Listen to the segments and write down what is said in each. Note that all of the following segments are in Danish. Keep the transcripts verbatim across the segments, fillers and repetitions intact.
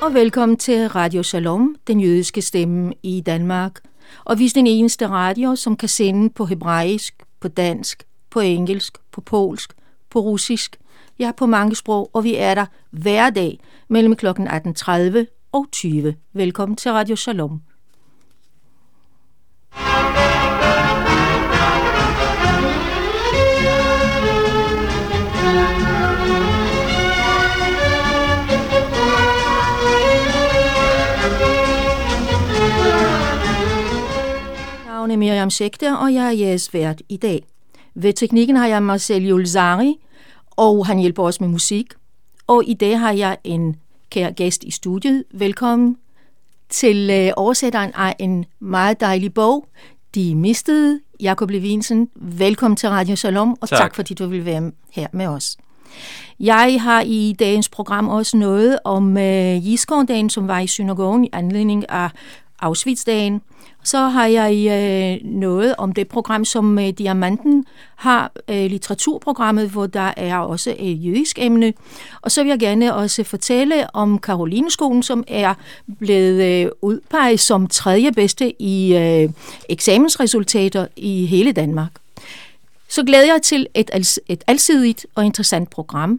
og velkommen til Radio Shalom, den jødiske stemme i Danmark. Og vi er den eneste radio, som kan sende på hebraisk, på dansk, på engelsk, på polsk, på russisk. Ja, på mange sprog, og vi er der hver dag mellem klokken atten tredive og tyve. Velkommen til Radio Shalom. Jeg er Miriam Schechter, og jeg er jeres vært i dag. Ved teknikken har jeg Marcel Julzari, og han hjælper os med musik. Og i dag har jeg en kær gæst i studiet. Velkommen til øh, oversætteren af en meget dejlig bog, De Mistede, Jakob Levinsen. Velkommen til Radio Shalom, og tak, tak fordi du vil være her med os. Jeg har i dagens program også noget om øh, Jiskon-dagen, som var i synagogen i anledning af Auschwitz-dagen. Så har jeg øh, noget om det program, som øh, Diamanten har, øh, litteraturprogrammet, hvor der er også et jødisk emne. Og så vil jeg gerne også fortælle om Karolineskolen, som er blevet øh, udpeget som tredje bedste i øh, eksamensresultater i hele Danmark. Så glæder jeg til et, als- et alsidigt og interessant program.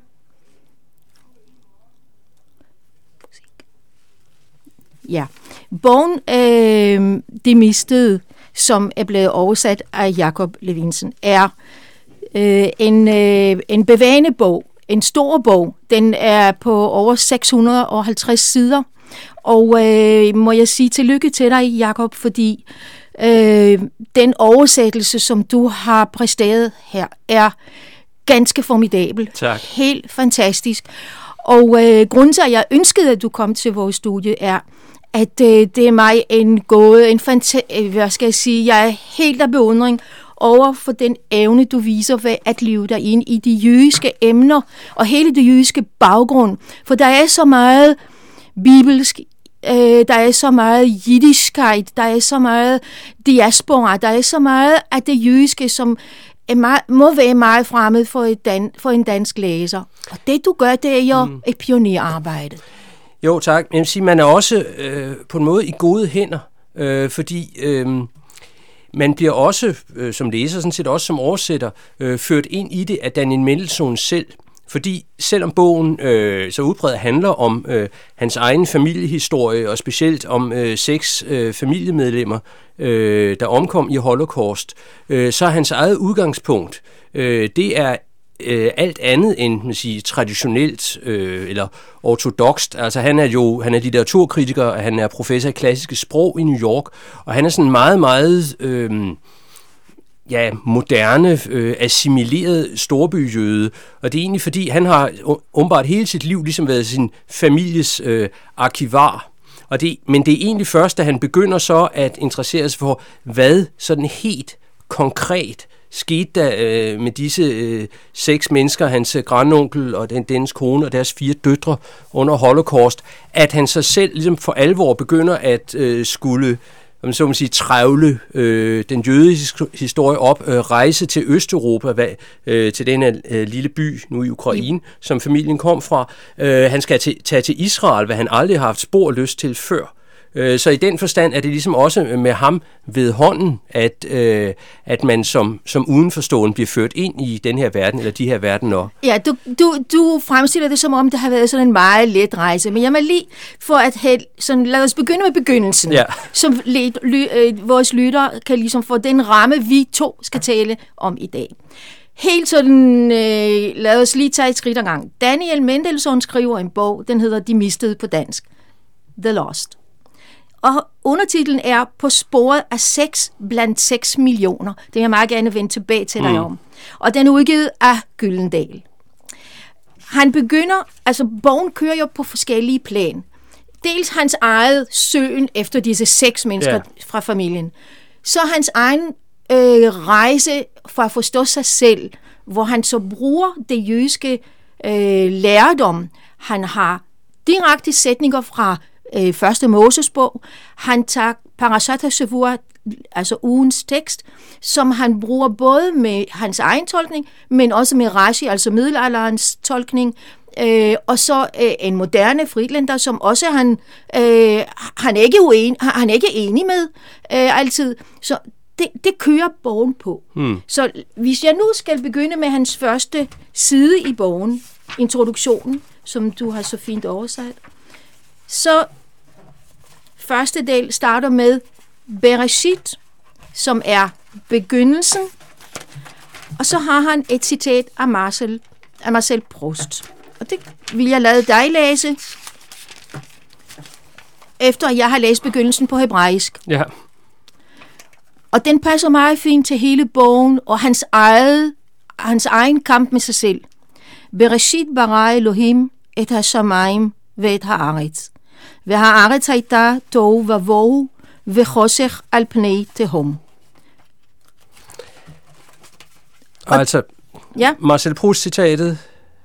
Ja, bogen øh, De Mistede, som er blevet oversat af Jakob Levinsen, er øh, en, øh, en bevægende bog, en stor bog. Den er på over seks hundrede og halvtreds sider, og øh, må jeg sige tillykke til dig, Jakob, fordi øh, den oversættelse, som du har præsteret her, er ganske formidabel. Tak. Helt fantastisk. Og øh, grunden til, at jeg ønskede, at du kom til vores studie, er, at øh, det er mig en gåde, en fanta- hvad skal jeg sige, jeg er helt af beundring over for den evne, du viser ved at leve dig ind i de jødiske emner og hele det jødiske baggrund. For der er så meget bibelsk, øh, der er så meget jiddischkeit, der er så meget diaspora, der er så meget af det jødiske, som er meget, må være meget fremmed for, et dan- for en dansk læser. Og det du gør, det er jo mm. et pionerarbejde. Jo, tak. Jeg vil sige, man er også øh, på en måde i gode hænder, øh, fordi øh, man bliver også, øh, som læser, sådan set også som oversætter, øh, ført ind i det af Daniel Mendelssohn selv. Fordi selvom bogen øh, så udbredt handler om øh, hans egen familiehistorie, og specielt om øh, seks øh, familiemedlemmer, øh, der omkom i Holocaust, øh, så er hans eget udgangspunkt, øh, det er Øh, alt andet end man siger, traditionelt øh, eller ortodokst. Altså han er jo han er litteraturkritiker, og han er professor i klassiske sprog i New York, og han er sådan meget, meget øh, ja, moderne, øh, assimileret storbyjøde, og det er egentlig fordi, han har åbenbart hele sit liv ligesom været sin families øh, arkivar. Og det, men det er egentlig først, da han begynder så at interessere sig for, hvad sådan helt konkret skete der øh, med disse øh, seks mennesker, hans øh, grandonkel og den, dennes kone og deres fire døtre under Holocaust, at han så selv ligesom for alvor begynder at øh, skulle, om så man sige, trævle øh, den jødiske historie op, øh, rejse til Østeuropa, hvad, øh, til den her øh, lille by nu i Ukraine, mm. som familien kom fra. Øh, han skal til, tage til Israel, hvad han aldrig har haft spor lyst til før. Så i den forstand er det ligesom også med ham ved hånden, at, øh, at man som, som udenforstående bliver ført ind i den her verden, eller de her verdener. Ja, du, du, du fremstiller det som om, det har været sådan en meget let rejse, men jeg må lige for at have, sådan, lad os begynde med begyndelsen, ja. som let, ly, øh, vores lytter kan ligesom få den ramme, vi to skal tale om i dag. Helt sådan, øh, lad os lige tage et skridt ad gang. Daniel Mendelssohn skriver en bog, den hedder De Mistede på dansk, The Lost. Og undertitlen er På sporet af seks blandt seks millioner. Det vil jeg meget gerne vende tilbage til dig mm. om. Og den er udgivet af Gyldendal. Han begynder, altså bogen kører jo på forskellige plan. Dels hans eget søgen efter disse seks mennesker yeah. fra familien. Så hans egen øh, rejse for at forstå sig selv, hvor han så bruger det jødiske øh, lærdom. Han har direkte sætninger fra øh, første Mosesbog. Han tager Parashat HaShavua, altså ugens tekst, som han bruger både med hans egen tolkning, men også med Rashi, altså middelalderens tolkning Øh, og så øh, en moderne friedlander, som også han, øh, han, er ikke uen, han er ikke enig med øh, altid. Så det, det kører bogen på. Hmm. Så hvis jeg nu skal begynde med hans første side i bogen, introduktionen, som du har så fint oversat, så første del starter med Bereshit, som er begyndelsen, og så har han et citat af Marcel, af Marcel Proust. Og det vil jeg lade dig læse, efter jeg har læst begyndelsen på hebraisk. Ja. Og den passer meget fint til hele bogen, og hans, eget, hans egen kamp med sig selv. Bereshit bara Elohim et ha-shamayim ve'et ha'aretz. Ve'ha'aretz hayta tohu vavohu ve'chosech al pnei tehom. Altså, ja. Marcel Proust-citatet,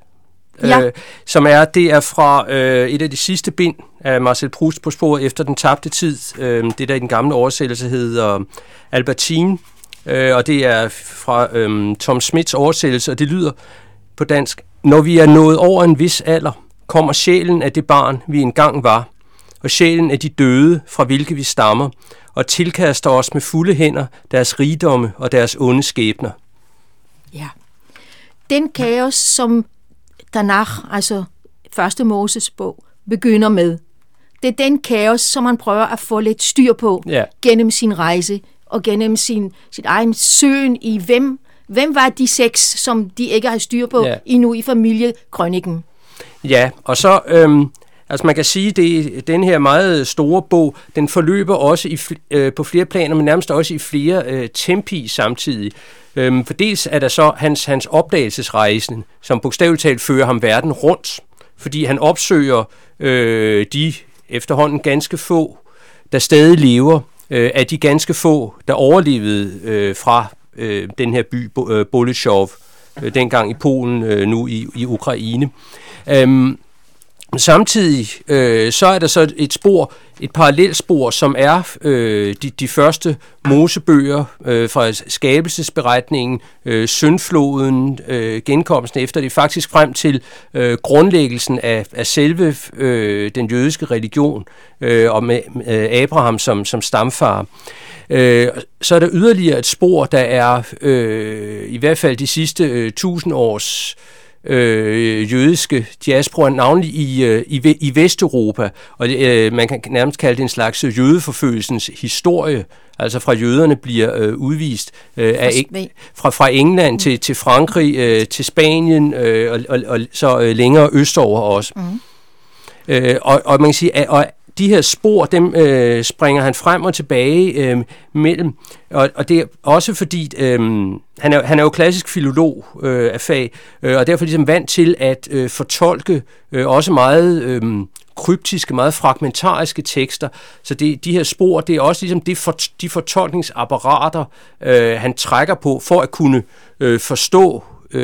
ja. øh, som er, det er fra øh, et af de sidste bind af Marcel Proust på sporet efter den tabte tid. Øh, det der i den gamle oversættelse hedder Albertine, øh, og det er fra øh, Tom Smiths oversættelse, og det lyder på dansk: Når vi er nået over en vis alder, kommer sjælen af det barn, vi engang var, og sjælen af de døde, fra hvilke vi stammer, og tilkaster os med fulde hænder deres rigdomme og deres onde skæbner. Ja. Den kaos, som Tanakh, altså første Moses bog, begynder med, det er den kaos, som man prøver at få lidt styr på ja. gennem sin rejse og gennem sin, sit egen søgen i, hvem, hvem var de seks, som de ikke har styr på ja. endnu i familiekrøniken. Ja, og så... Øhm Altså man kan sige, at den her meget store bog, den forløber også i, øh, på flere planer, men nærmest også i flere øh, tempi samtidig. Øhm, for dels er der så hans, hans opdagelsesrejsen, som bogstaveligt talt fører ham verden rundt, fordi han opsøger øh, de efterhånden ganske få, der stadig lever, øh, af de ganske få, der overlevede øh, fra øh, den her by, øh, Boleshov, øh, dengang i Polen, øh, nu i, i Ukraine. Øhm, Samtidig øh, så er der så et spor, et parallelspor, som er øh, de, de første Mosebøger øh, fra skabelsesberetningen, øh, syndfloden, øh, genkomsten efter det, faktisk frem til øh, grundlæggelsen af, af selve øh, den jødiske religion, øh, og med øh, Abraham som, som stamfar. Øh, så er der yderligere et spor, der er øh, i hvert fald de sidste øh, tusind års Øh, jødiske diaspora, navnlig i, øh, i, i Vesteuropa, og øh, man kan nærmest kalde det en slags jødeforfølgelsens historie, altså fra jøderne bliver øh, udvist øh, af, fra, fra England til, til Frankrig, øh, til Spanien, øh, og, og, og så øh, længere østover også. Mm. Øh, og, og man kan sige, at og de her spor, dem øh, springer han frem og tilbage øh, mellem, og, og det er også fordi, øh, han, er, han er jo klassisk filolog øh, af fag, øh, og derfor ligesom vant til at øh, fortolke øh, også meget øh, kryptiske, meget fragmentariske tekster, så det, de her spor, det er også ligesom det for, de fortolkningsapparater, øh, han trækker på, for at kunne øh, forstå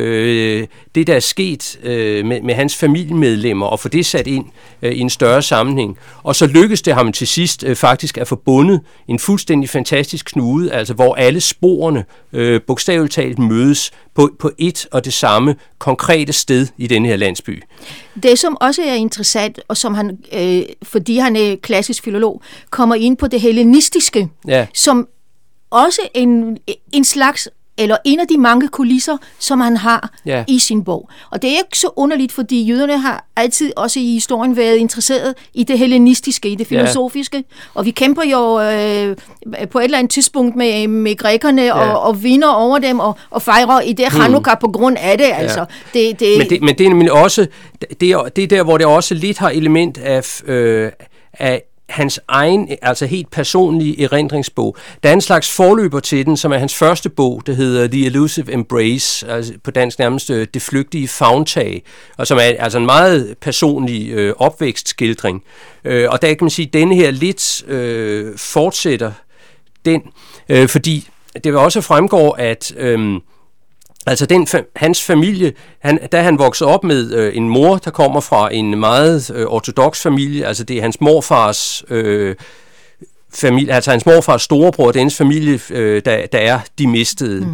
Øh, det, der er sket øh, med, med hans familiemedlemmer, og få det sat ind øh, i en større sammenhæng. Og så lykkes det ham til sidst øh, faktisk at få bundet en fuldstændig fantastisk knude, altså hvor alle sporene øh, bogstaveligt talt mødes på, på et og det samme konkrete sted i denne her landsby. Det, som også er interessant, og som han, øh, fordi han er klassisk filolog, kommer ind på det hellenistiske, ja. som også en, en slags eller en af de mange kulisser, som han har ja. i sin bog. Og det er ikke så underligt, fordi jøderne har altid også i historien været interesseret i det hellenistiske, i det filosofiske. Ja. Og vi kæmper jo øh, på et eller andet tidspunkt med, med grækerne ja. og, og vinder over dem og, og fejrer i det Hanukkah hmm. på grund af det. Altså. Ja. Det, det men, det, men det er nemlig også, det er, det er der, hvor det også lidt har element af, øh, af hans egen, altså helt personlige erindringsbog. Der er en slags forløber til den, som er hans første bog, der hedder The Elusive Embrace, altså på dansk nærmest Det flygtige favntag, og som er altså en meget personlig øh, opvækstskildring. Øh, og der kan man sige, at denne her lidt øh, fortsætter den, øh, fordi det også fremgår, at øh, altså den, hans familie, han, da han voksede op med øh, en mor, der kommer fra en meget øh, ortodoks familie, altså det er hans morfars øh, familie, altså hans morfars storebror, dennes familie, øh, der, der er de mistede. Mm.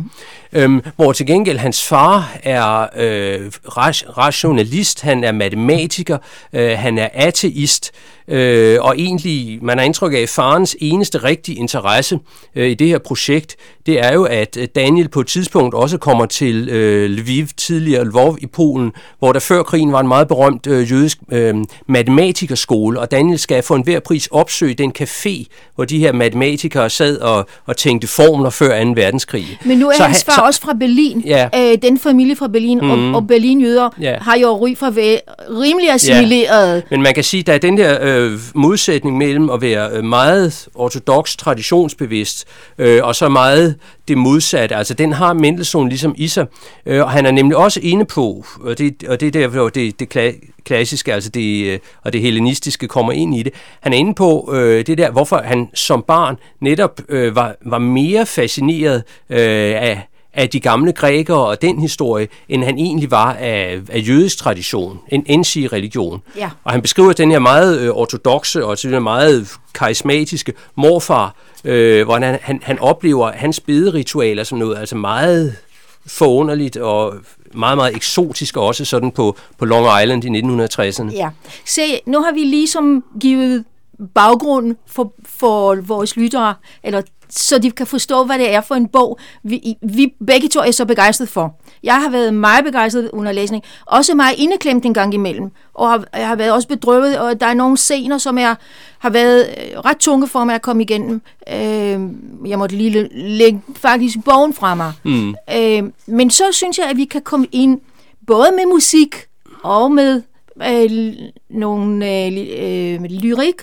Øhm, hvor til gengæld hans far er øh, rationalist, han er matematiker, øh, han er ateist, øh, og egentlig, man har indtryk af, at farens eneste rigtige interesse øh, i det her projekt, det er jo, at Daniel på et tidspunkt også kommer til øh, Lviv, tidligere Lvov i Polen, hvor der før krigen var en meget berømt øh, jødisk øh, matematikerskole, og Daniel skal for enhver pris opsøge den café, hvor de her matematikere sad og, og tænkte formler før anden verdenskrig. Men nu er så hans far så, også fra Berlin. Ja. Øh, den familie fra Berlin, mm. og, og Berlinjøder ja. har jo ry for at være rimelig assimileret. Ja. Men man kan sige, at der er den der øh, modsætning mellem at være meget ortodox, traditionsbevidst, øh, og så meget det modsatte. Altså, den har Mendelssohn ligesom i sig. Øh, og han er nemlig også inde på, og det, og det er der, hvor det, det klassiske, altså det, og det hellenistiske kommer ind i det. Han er inde på øh, det der, hvorfor han som barn netop øh, var, var mere fascineret øh, af af de gamle grækere og den historie, end han egentlig var af, af jødisk tradition, en endsig religion. Ja. Og han beskriver den her meget øh, ortodokse og den her meget karismatiske morfar, øh, hvor han, han, han oplever hans bederitualer som noget altså meget forunderligt og meget, meget eksotisk også sådan på, på Long Island i nitten tresserne. Ja. Se, nu har vi ligesom givet baggrund for, for vores lyttere, eller så de kan forstå, hvad det er for en bog, vi, vi begge to er så begejstret for. Jeg har været meget begejstret under læsning, også meget indeklemt en gang imellem, og har, jeg har været også bedrøvet, og der er nogle scener, som er, har været ret tunge for mig at komme igennem. Øh, jeg måtte lige lægge faktisk bogen fra mig. Mm. Øh, men så synes jeg, at vi kan komme ind, både med musik og med øh, nogle øh, lyrik,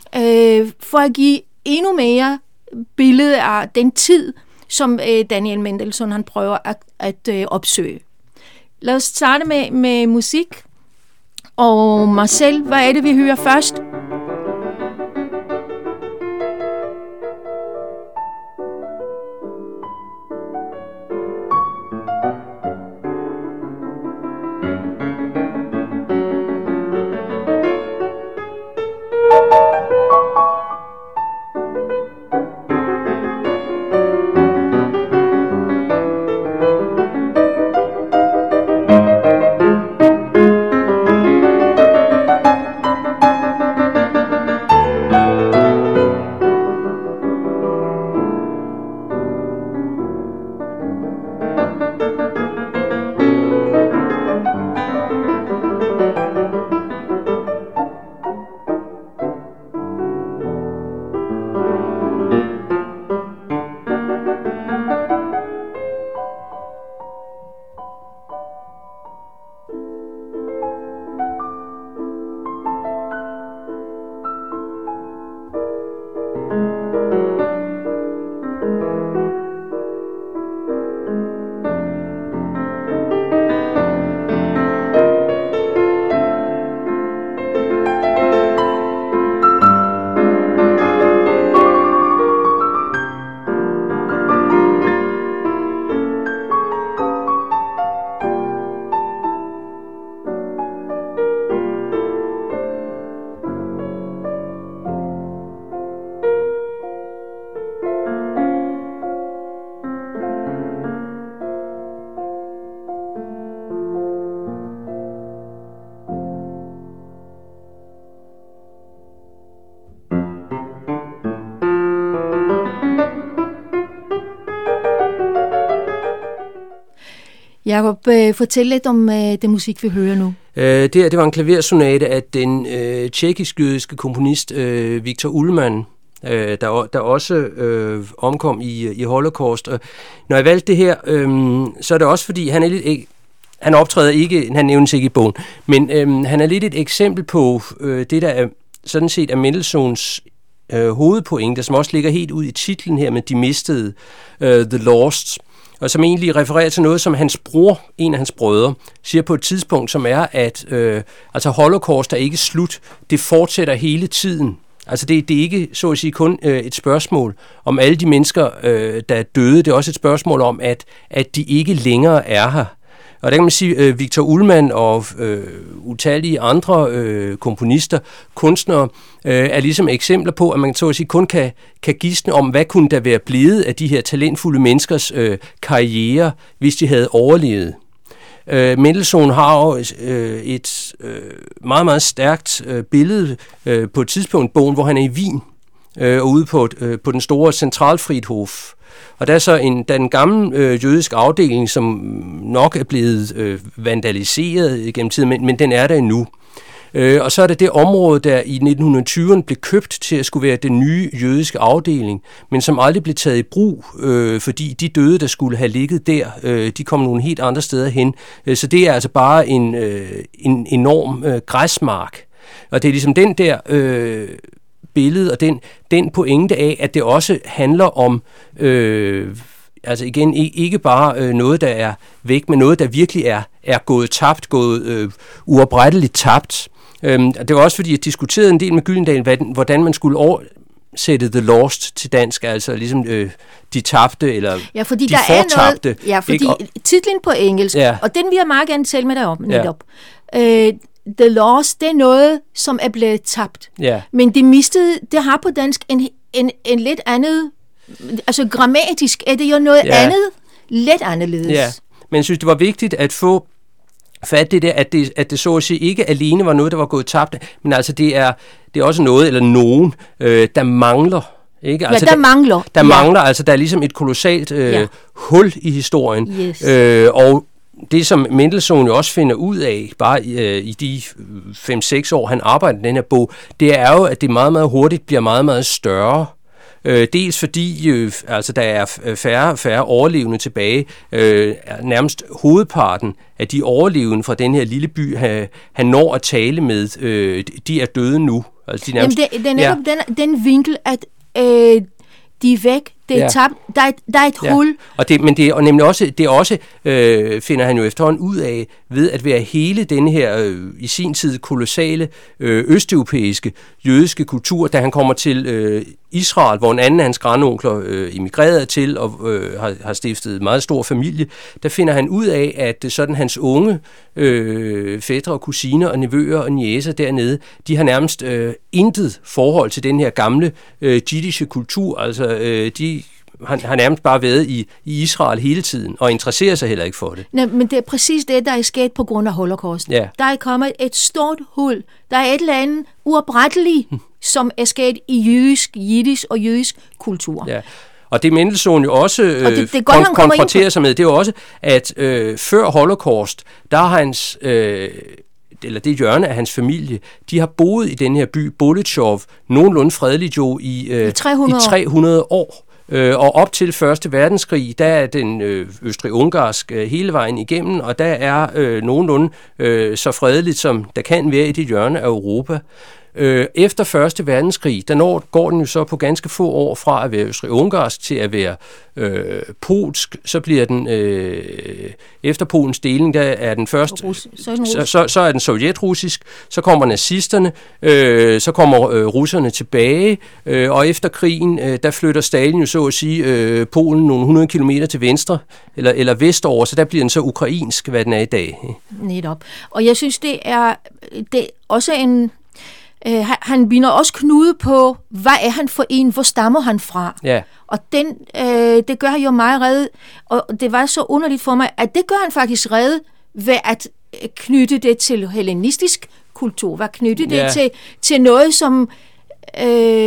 øh, for at give endnu mere billede af den tid, som øh, Daniel Mendelssohn han prøver at, at øh, opsøge. Lad os starte med, med musik. Og Marcel, hvad er det, vi hører først? Jakob, øh, fortæl lidt om øh, det musik, vi hører nu. Øh, det, det var en klaversonate af den øh, tjekkisk-jødiske komponist øh, Viktor Ullmann, øh, der, der også øh, omkom i, i Holocaust. Og når jeg valgte det her, øh, så er det også fordi, han er lidt... Ikke, han optræder ikke, han nævnes ikke i bogen, men øh, han er lidt et eksempel på øh, det, der er sådan set er Mendelssohns øh, hovedpointe, som også ligger helt ud i titlen her med De Mistede, øh, The Lost, og som egentlig refererer til noget, som hans bror, en af hans brødre, siger på et tidspunkt, som er, at øh, altså Holocaust er ikke slut, det fortsætter hele tiden. Altså det, det er ikke, så at sige, kun øh, et spørgsmål om alle de mennesker, øh, der er døde, det er også et spørgsmål om, at, at de ikke længere er her. og der kan man sige, øh, Victor Ullmann og øh, utallige andre øh, komponister, kunstnere, øh, er ligesom eksempler på, at man så at sige kun kan, kan gisne om, hvad kunne der være blevet af de her talentfulde menneskers øh, karriere, hvis de havde overlevet. Øh, Mendelssohn har jo øh, et øh, meget, meget stærkt øh, billede øh, på et tidspunkt, bogen, hvor han er i Wien, øh, og ude på, øh, på den store Centralfriedhof. Og der er så en, der er en gammel øh, jødisk afdeling, som nok er blevet øh, vandaliseret gennem tiden, men, men den er der endnu. Øh, og så er det det område, der i nitten tyverne blev købt til at skulle være den nye jødiske afdeling, men som aldrig blev taget i brug, øh, fordi de døde, der skulle have ligget der, øh, de kom nogle helt andre steder hen. Øh, så det er altså bare en, øh, en enorm øh, græsmark. Og det er ligesom den der øh, billede og den, den pointe af, at det også handler om... Øh, Altså igen, ikke bare øh, noget, der er væk, men noget, der virkelig er, er gået tabt, gået øh, uopretteligt tabt. Øhm, det var også, fordi jeg diskuterede en del med Gyldendal, hvordan man skulle oversætte The Lost til dansk, altså ligesom øh, de tabte, eller ja, fordi de der fortabte. Er noget, ja, fordi ikke? titlen på engelsk, ja. Og den vil jeg meget gerne tale med dig om netop. Ja. Øh, The Lost, det er noget, som er blevet tabt. Ja. Men det mistede, det har på dansk en, en, en lidt andet... Altså grammatisk er det jo noget ja. andet, lidt anderledes. Ja, men jeg synes, det var vigtigt at få fat det der, at det, at det så at sige ikke alene var noget, der var gået tabt, men altså det er, det er også noget, eller nogen, øh, der mangler. Ikke? Altså, ja, der, der mangler. Der ja. mangler, altså der er ligesom et kolossalt øh, ja. hul i historien. Yes. Øh, og det, som Mendelssohn jo også finder ud af, bare øh, i de fem seks år, han arbejder i den her bog, det er jo, at det meget, meget hurtigt bliver meget, meget større. Øh, dels fordi øh, altså, der er færre færre overlevende tilbage. Øh, nærmest hovedparten af de overlevende fra den her lille by, han, han når at tale med, øh, de er døde nu. Altså, de nærmest, Jamen det, det er netop ja. den, den vinkel, at øh, de er væk. Det er ja. tabt. Der er, der er et ja. hul. Og det, men det er nemlig også, det er også øh, finder han jo efterhånden ud af, ved at være hele denne her øh, i sin tid kolossale øh, østeuropæiske jødiske kultur, da han kommer til øh, Israel, hvor en anden af hans grandonkler øh, emigrerede til og øh, har, har stiftet meget stor familie, der finder han ud af, at sådan hans unge øh, fætre og kusiner og nevøer og niecer dernede, de har nærmest øh, intet forhold til den her gamle øh, jiddische kultur, altså øh, de Han har nærmest bare været i, i Israel hele tiden, og interesserer sig heller ikke for det. Nej, men det er præcis det, der er sket på grund af Holocaust. Ja. Der er kommet et stort hul. Der er et eller andet uopretteligt, hm. som er sket i jødisk, jiddisch og jødisk kultur. Ja. Og det Mendelssohn jo også øh, det, det godt, kon- konfronterer sig med, det er jo også, at øh, før Holocaust, der har hans... Øh, eller det hjørne af hans familie, de har boet i den her by, Bolitschov, nogenlunde fredeligt jo i, øh, I tre hundrede, i tre hundrede år. Øh, og op til Første Verdenskrig, der er den øh, østrig-ungarsk øh, hele vejen igennem, og der er øh, nogenlunde øh, så fredeligt, som der kan være i det hjørne af Europa. Øh, efter Første Verdenskrig, der når, går den jo så på ganske få år fra at være østrig-ungarsk til at være øh, polsk, så bliver den, øh, efter Polens deling, der er den først, Rus, så, er den så, så, så er den sovjetrussisk, så kommer nazisterne, øh, så kommer øh, russerne tilbage, øh, og efter krigen, øh, der flytter Stalin jo så at sige øh, Polen nogle hundrede kilometer til venstre, eller, eller vestover, så der bliver den så ukrainsk, hvad den er i dag. Netop. Og jeg synes, det er, det er også en... Uh, han binder også knude på, hvad er han for en, hvor stammer han fra? Ja. Og den, uh, det gør jo mig rede, og det var så underligt for mig, at det gør han faktisk rede ved at knytte det til hellenistisk kultur, ved at knytte det ja. til, til noget, som... Uh,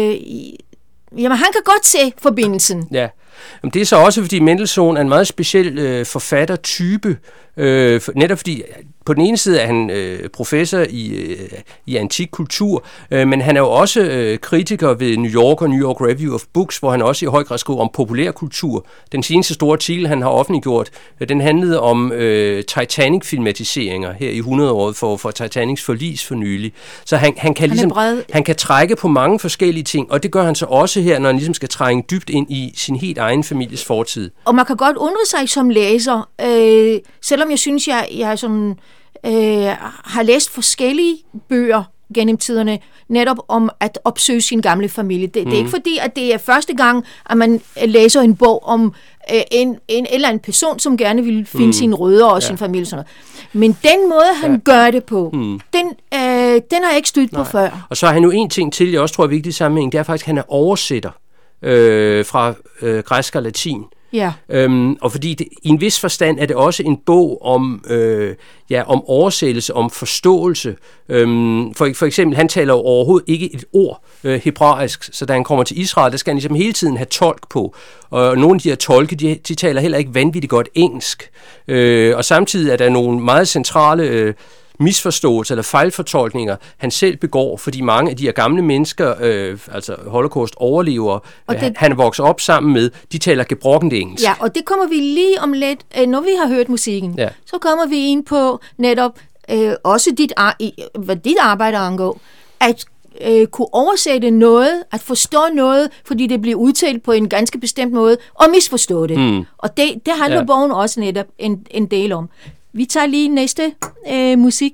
jamen, han kan godt se forbindelsen. Ja. Jamen, det er så også, fordi Mendelssohn er en meget speciel øh, forfattertype, øh, for, netop fordi på den ene side er han øh, professor i, øh, i antik kultur, øh, men han er jo også øh, kritiker ved New York og New York Review of Books, hvor han også i høj grad skriver om populærkultur. Den seneste store artikel, han har offentliggjort, øh, den handlede om øh, Titanic-filmatiseringer her i hundrede-året for, for Titanics forlis for nylig. Så han, han, kan ligesom, han, han kan trække på mange forskellige ting, og det gør han så også her, når han ligesom skal trænge dybt ind i sin helt egen families fortid. Og man kan godt undre sig som læser, øh, selvom jeg synes, jeg, jeg sådan, øh, har læst forskellige bøger gennem tiderne, netop om at opsøge sin gamle familie. Det, mm. det er ikke fordi, at det er første gang, at man læser en bog om øh, en, en eller anden person, som gerne vil finde mm. sine rødder og ja. sin familie. Sådan noget. Men den måde, han ja. gør det på, mm. den, øh, den har jeg ikke stødt på før. Og så har han jo en ting til, jeg også tror er vigtig i sammenhæng, det er faktisk, at han er oversætter øh, fra øh, græsk og latin. Ja. Øhm, og fordi det, i en vis forstand er det også en bog om, øh, ja, om oversættelse, om forståelse. Øhm, for, for eksempel, han taler jo overhovedet ikke et ord øh, hebraisk, så da han kommer til Israel, der skal han ligesom hele tiden have tolk på. Og nogle af de her tolke, de, de taler heller ikke vanvittigt godt engelsk. Øh, og samtidig er der nogle meget centrale øh, misforståelser eller fejlfortolkninger, han selv begår, fordi mange af de her gamle mennesker, øh, altså holocaust-overlevere, det, han vokser op sammen med, de taler gebrokkent engelsk. Ja, og det kommer vi lige om lidt, når vi har hørt musikken, ja. så kommer vi ind på netop øh, også dit, hvad dit arbejde angår, at øh, kunne oversætte noget, at forstå noget, fordi det bliver udtalt på en ganske bestemt måde, og misforstå det. Mm. Og det, det handler ja. bogen også netop en, en del om. Vi tager lige næste øh, musik.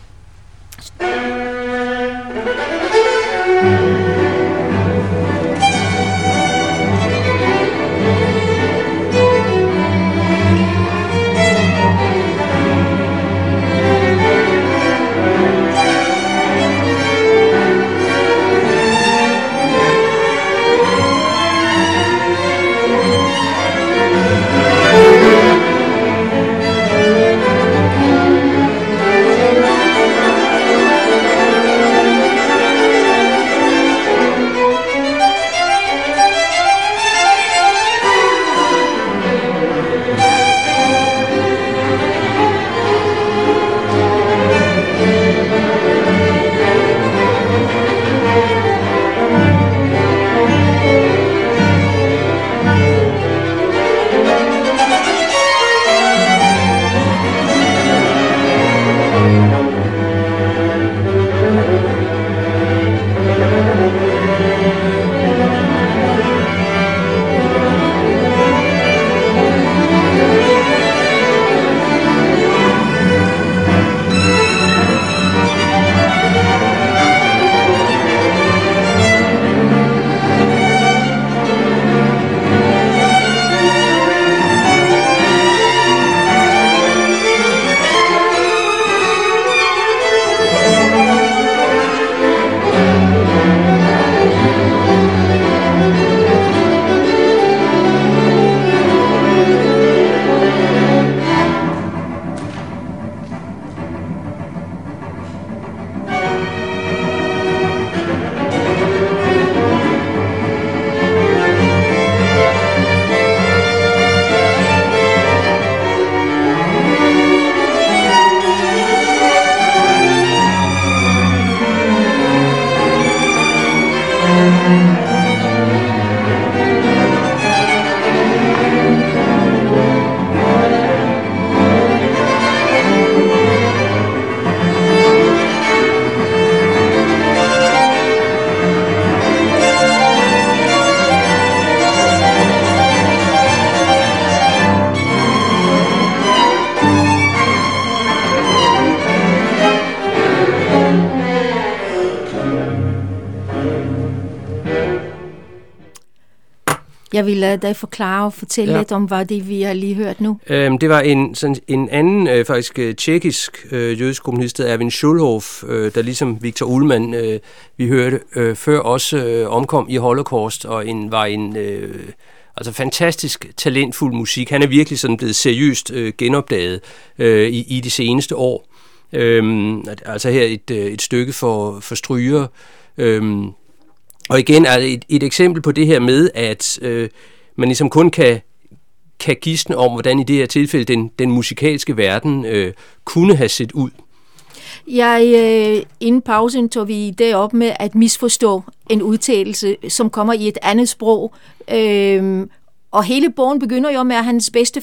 Jeg vil lade dig forklare og fortælle ja. lidt om, hvad det vi har lige hørt nu. Øhm, det var en, sådan en anden, øh, faktisk tjekkisk øh, jødisk komponist, Erwin Schulhoff, øh, der ligesom Victor Ullmann, øh, vi hørte øh, før, også øh, omkom i Holocaust, og en, var en øh, altså fantastisk talentfuld musik. Han er virkelig sådan blevet seriøst øh, genopdaget øh, i, i de seneste år. Øhm, altså her et, et stykke for, for stryger. Øhm, Og igen er det et, et eksempel på det her med, at øh, man ligesom kun kan, kan gisne om, hvordan i det her tilfælde den, den musikalske verden øh, kunne have set ud. Jeg, øh, inden pausen tog vi det op med at misforstå en udtalelse, som kommer i et andet sprog. Øh, og hele bogen begynder jo med hans bedstefar.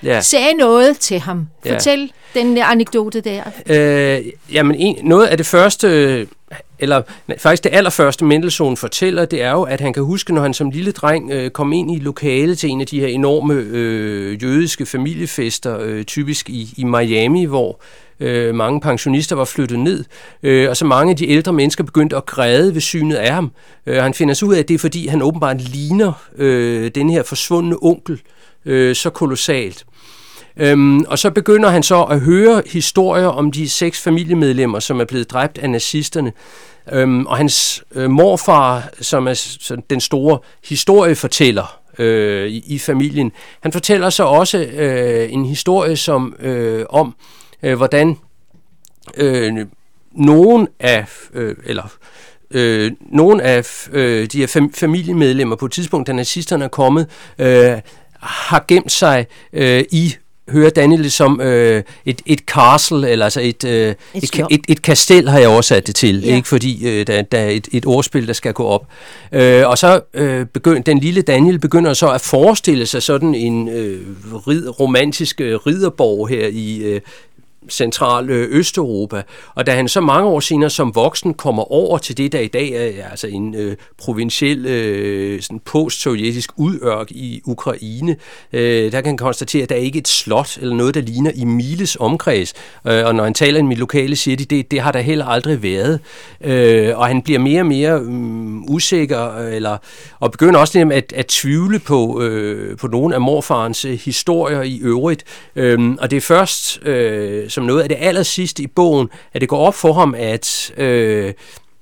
ja. sagde noget til ham. Fortæl ja. den der anekdote der. Øh, jamen, en, noget af det første, eller faktisk det allerførste Mendelssohn fortæller, det er jo, at han kan huske, når han som lille dreng øh, kom ind i lokalet til en af de her enorme øh, jødiske familiefester, øh, typisk i, i Miami, hvor øh, mange pensionister var flyttet ned, øh, og så mange af de ældre mennesker begyndte at græde ved synet af ham. Øh, han finder sig ud af, at det er, fordi han åbenbart ligner øh, den her forsvundne onkel øh, så kolossalt. Øhm, og så begynder han så at høre historier om de seks familiemedlemmer, som er blevet dræbt af nazisterne. Øhm, og hans øh, morfar, som er så den store historiefortæller øh, i, i familien, han fortæller så også øh, en historie som øh, om, øh, hvordan øh, nogen af, øh, eller øh, nogen af øh, de her familiemedlemmer på et tidspunkt, da nazisterne er kommet, øh, har gemt sig øh, i hører Daniel som øh, et, et castle, eller altså et, øh, et, et, et, et kastel, har jeg oversat det til, ja. Ikke fordi øh, der, der er et, et ordspil, der skal gå op. Øh, og så øh, begynder den lille Daniel begynder så at forestille sig sådan en øh, rid, romantisk øh, ridderborg her i øh, central Østeuropa, og da han så mange år senere som voksen kommer over til det, der i dag er altså en øh, provinciel øh, sådan post-sovjetisk udørk i Ukraine, øh, der kan han konstatere, at der er ikke et slot eller noget, der ligner i miles omkreds, øh, og når han taler i mit lokale, siger de, det, det har der heller aldrig været, øh, og han bliver mere og mere um, usikker, eller, og begynder også at, at tvivle på, øh, på nogle af morfarens øh, historier i øvrigt, øh, og det er først øh, som noget af det aller sidste i bogen, at det går op for ham, at øh,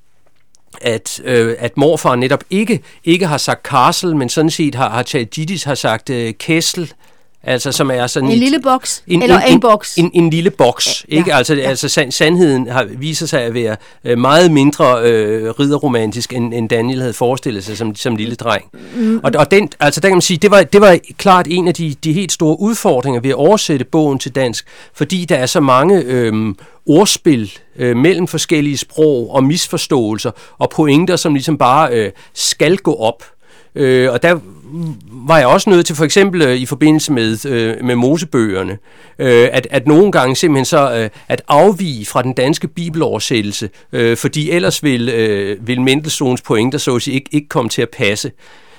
at, øh, at morfar netop ikke, ikke har sagt Castle, men sådan set har, har Tjalgidis har sagt øh, Kessel, altså som er sådan en et, lille boks, en, eller en, en boks. En, en, en lille boks, ja, ikke? Ja, altså, ja. altså sand, sandheden har, viser sig at være øh, meget mindre øh, ridderromantisk, end, end Daniel havde forestillet sig som, som lille dreng. Mm. Og, og den, altså der kan man sige, det var, det var klart en af de, de helt store udfordringer ved at oversætte bogen til dansk, fordi der er så mange øh, ordspil øh, mellem forskellige sprog og misforståelser og pointer, som ligesom bare øh, skal gå op. Øh, og der var jeg også nødt til, for eksempel øh, i forbindelse med, øh, med Mosebøgerne, øh, at, at nogle gange simpelthen så øh, at afvige fra den danske bibeloversættelse, øh, fordi ellers vil, øh, vil Mendelssohns pointer så at sige ikke, ikke komme til at passe.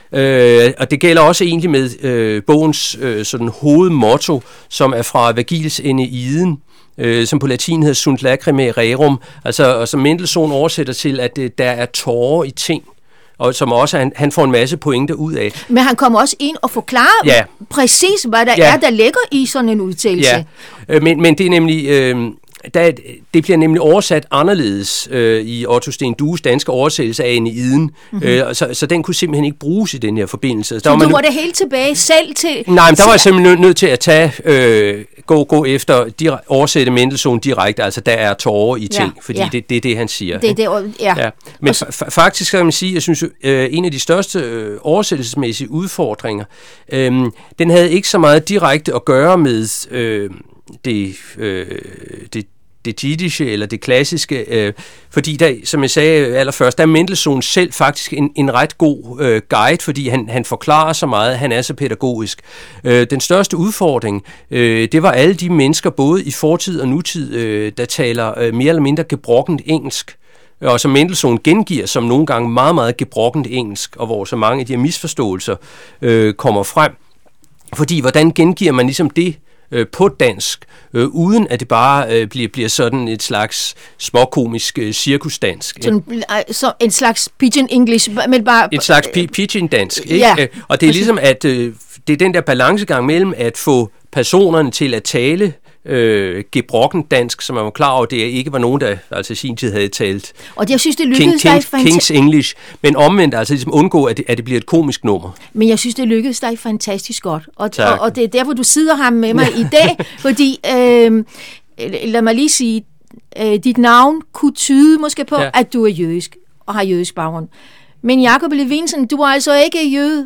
Øh, og det gælder også egentlig med øh, bogens øh, sådan hovedmotto, som er fra Vergils Eneiden, øh, som på latin hedder Sunt lacrimae rerum, altså, og som Mendelssohn oversætter til, at øh, der er tårer i ting, og som også han, han får en masse pointer ud af. Men han kommer også ind og forklarer ja. præcis, hvad der ja. er, der ligger i sådan en udtalelse. Ja, øh, men, men det er nemlig... Øh, Der, det bliver nemlig oversat anderledes øh, i Otto Sten Dues danske oversættelse af Eneiden, mm-hmm. øh, så, så den kunne simpelthen ikke bruges i den her forbindelse. Så der var du var det helt tilbage selv til... Nej, men der var jeg simpelthen nødt til at tage, øh, gå, gå efter, dire, oversætte Mendelssohn direkte, altså der er tårer i ting, ja, fordi ja. Det, det er det, han siger. Det, det, ja. Ja. Men f- f- faktisk kan man sige, jeg synes, øh, en af de største øh, oversættelsesmæssige udfordringer, øh, den havde ikke så meget direkte at gøre med øh, det, øh, det det jiddische eller det klassiske, øh, fordi der, som jeg sagde allerførst, der er Mendelssohn selv faktisk en, en ret god øh, guide, fordi han, han forklarer så meget, han er så pædagogisk. Øh, den største udfordring, øh, det var alle de mennesker, både i fortid og nutid, øh, der taler øh, mere eller mindre gebrokkent engelsk, og som Mendelssohn gengiver som nogle gange meget, meget gebrokkent engelsk, og hvor så mange af de her misforståelser øh, kommer frem. Fordi hvordan gengiver man ligesom det på dansk, øh, uden at det bare øh, bliver, bliver sådan et slags småkomisk øh, cirkusdansk. Sådan, så en slags pidgin english, men bare... Et slags pi- pidgin dansk, ikke? Ja, og det er ligesom, at øh, det er den der balancegang mellem at få personerne til at tale øh, gebrokken dansk, som man var klar over, det ikke var nogen, der altså sin tid havde talt og jeg synes, det lykkedes King, dig King, King's English, men omvendt altså ligesom undgå, at det, at det bliver et komisk nummer. Men jeg synes, det lykkedes dig fantastisk godt, og, og, og det er derfor, du sidder her med mig i dag, fordi, øh, lad mig lige sige, øh, dit navn kunne tyde måske på, ja. at du er jødisk, og har jødisk baggrund. Men Jakob Levinsen, du er altså ikke jøde.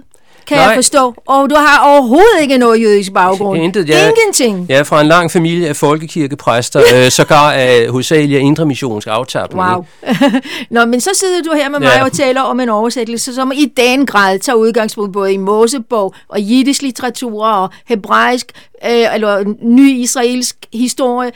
kan Nej. jeg forstå. Og du har overhovedet ikke noget jødisk baggrund. Intet, ja. Ingenting. Ja, fra en lang familie af folkekirkepræster, øh, sågar af hovedsageligt indremissionsk aftapning. Wow. Nå, men så sidder du her med mig Ja. og taler om en oversættelse, som i den grad tager udgangspunkt både i Mosebog og jiddisk litteratur og hebraisk, øh, eller ny israelsk historie.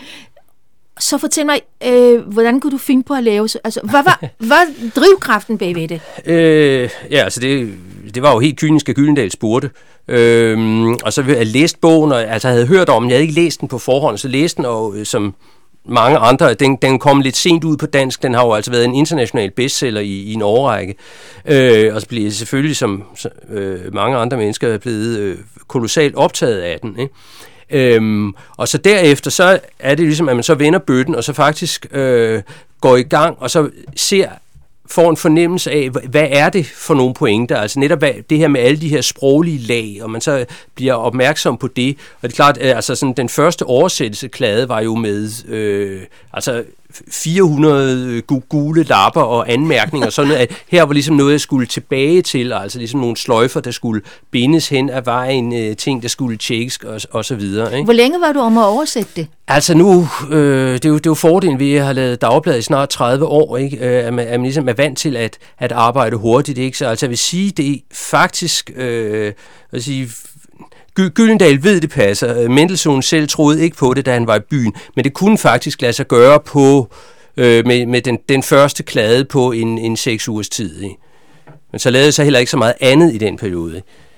Så fortæl mig, øh, hvordan kunne du finde på at lave så? Altså, hvad var hvad drivkraften bagved det? Øh, ja, altså det, det var jo helt kynisk, at Gyldendal spurgte. Øhm, og så havde jeg læst bogen, og altså jeg havde hørt om den. Jeg havde ikke læst den på forhånd, så læste den, og øh, som mange andre, den, den kom lidt sent ud på dansk. Den har jo altså været en international bestseller i, i en årrække. Øh, og så blev jeg selvfølgelig, som øh, mange andre mennesker, blevet øh, kolossalt optaget af den, ikke? Øhm, og så derefter, så er det ligesom, at man så vender bøtten, og så faktisk øh, går i gang, og så ser, får en fornemmelse af, hvad er det for nogle pointer, altså netop hvad, det her med alle de her sproglige lag, og man så bliver opmærksom på det, og det er klart, at altså sådan, den første oversættelse, Klade, var jo med, øh, altså fire hundrede gule lapper og anmærkninger, sådan noget, at her var ligesom noget, jeg skulle tilbage til, altså ligesom nogle sløjfer, der skulle bindes hen af vejen, øh, ting, der skulle tjekkes og, og så videre. Ikke? Hvor længe var du om at oversætte det? Altså nu, øh, det, er jo, det er jo fordelen ved, at jeg har lavet dagblad i snart tredive år, ikke? Øh, at, man, at man ligesom er vant til at, at arbejde hurtigt. Ikke? Så altså, jeg vil sige, det er faktisk, øh, vil sige, Gyldendal ved, det passer. Mendelssohn selv troede ikke på det, da han var i byen, men det kunne faktisk lade sig gøre på, øh, med, med den, den første Klade på en, en seks ugers tid. Ikke? Men så lavede jeg så heller ikke så meget andet i den periode.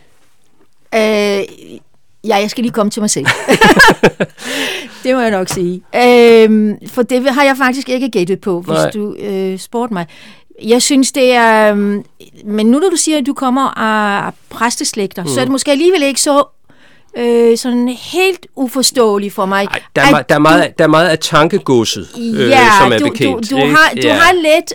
Øh, ja, jeg skal lige komme til mig selv. Det må jeg nok sige. Øh, for det har jeg faktisk ikke gættet på, hvis Nej. du øh, spurgte mig. Jeg synes, det er... Men nu når du siger, at du kommer af præsteslægter, mm. så er det måske alligevel ikke så øh, sådan helt uforståeligt for mig. Ej, der, er, der, er meget, du, der er meget af tankegodset, øh, ja, som er du, bekendt. Du, du, har, du ja. har lidt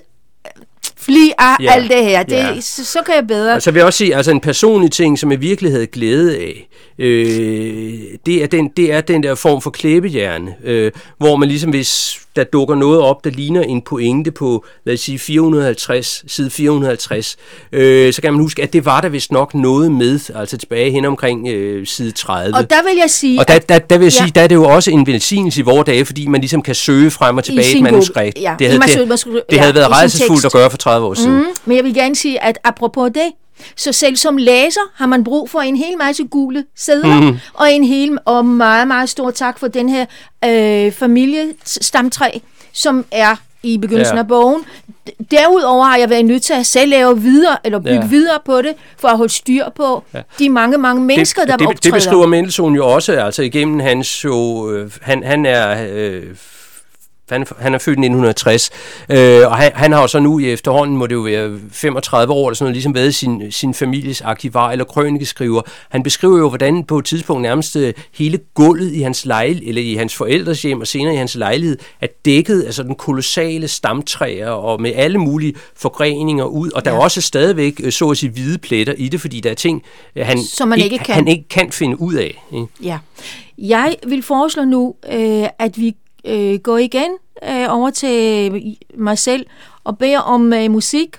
fli af ja. alt det her. Det, ja. så, så kan jeg bedre... Altså vil jeg også sige, altså en personlig ting, som jeg virkelig havde glæde af, øh, det, er den, det er den der form for klæbehjerne, øh, hvor man ligesom, hvis der dukker noget op, der ligner en pointe på, lad os sige, fire hundrede og halvtreds, side fire hundrede og halvtreds, øh, så kan man huske, at det var der vist nok noget med, altså tilbage hen omkring øh, side tredive. Og der vil jeg sige... Og der, der, der vil jeg ja. sige, der er det jo også en velsignelse i vore dage, fordi man ligesom kan søge frem og tilbage et manuskript. Ja. Det havde, det, det, det havde ja, været rejsesfuldt at gøre for tredive år siden. Mm, men jeg vil gerne sige, at apropos det, så selv som læser har man brug for en hel masse gule sedler, mm. og en hel og meget, meget stor tak for den her øh, familiestamtræ, som er i begyndelsen ja. af bogen. Derudover har jeg været nødt til at selv lave videre, eller bygge ja. videre på det, for at holde styr på ja. de mange, mange mennesker, det, der det, optræder. Det beskriver Mendelssohn jo også, altså igennem hans jo, øh, han, han er... Øh, Han, han er født i nitten tres, øh, og han, han har jo så nu i efterhånden, må det jo være femogtredive år eller sådan noget, ligesom været sin, sin families arkivar eller krønikeskriver. Han beskriver jo, hvordan på et tidspunkt nærmest hele gulvet i hans lejlighed, eller i hans forældres hjem og senere i hans lejlighed, er dækket af sådan kolossale stamtræer og med alle mulige forgreninger ud, og der ja. er også stadigvæk, så at sige, hvide pletter i det, fordi der er ting, han, Som man ikke, ikke, kan. han ikke kan finde ud af. Ikke? Ja. Jeg vil foreslå nu, øh, at vi Øh, gå igen øh, over til mig selv og beder om øh, musik.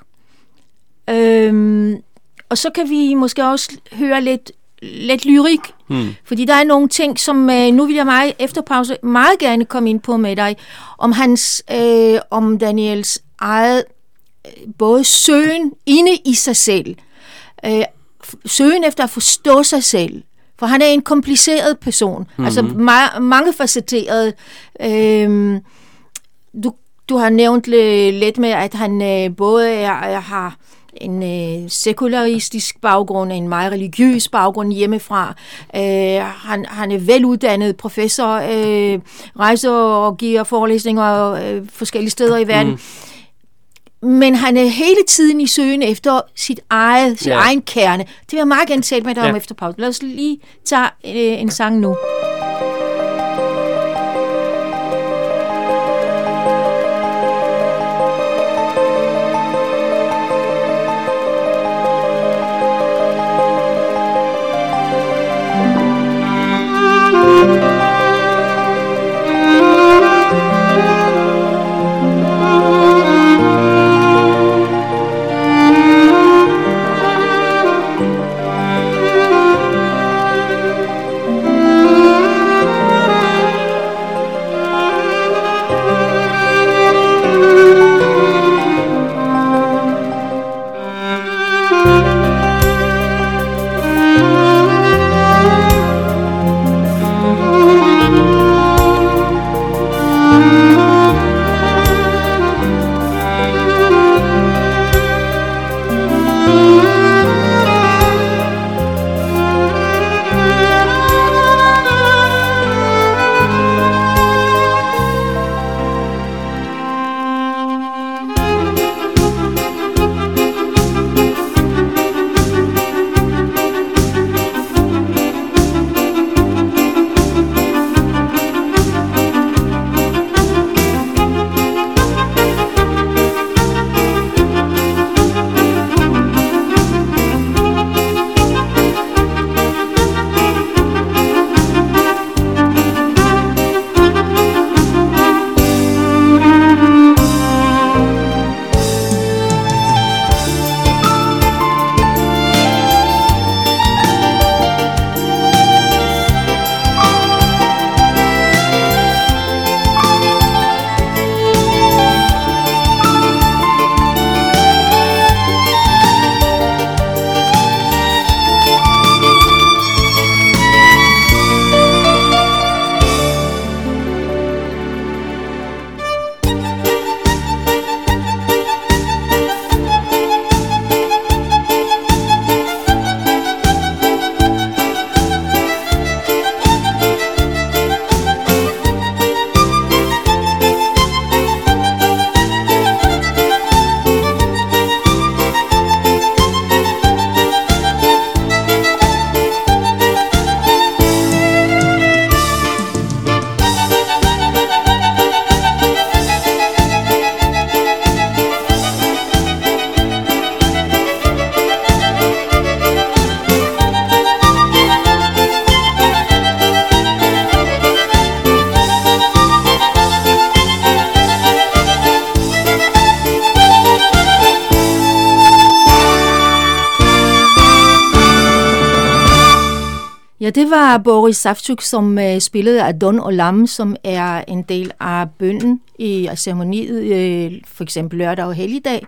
Øhm, og så kan vi måske også høre lidt, lidt lyrik. Hmm. Fordi der er nogle ting, som øh, nu vil jeg meget efter pause meget gerne komme ind på med dig. Om hans, øh, om Daniels eget øh, både søgen inde i sig selv. Øh, søgen efter at forstå sig selv. For han er en kompliceret person, mm-hmm. altså ma- mangefacetteret. Øhm, du, du har nævnt lidt med, at han øh, både er, er, har en øh, sekularistisk baggrund, en meget religiøs baggrund hjemmefra. Øh, han, han er veluddannet professor, øh, rejser og giver forelæsninger øh, forskellige steder i verden. Mm. Men han er hele tiden i søgen efter sit eget, sin ja. egen kerne. Det vil jeg meget gerne tale med dig ja. om efter pause. Lad os lige tage øh, en sang nu. Ja, det var Boris Savchuk, som uh, spillede Adon Olam, som er en del af bønnen i ceremoniet, uh, for eksempel lørdag og helligdag.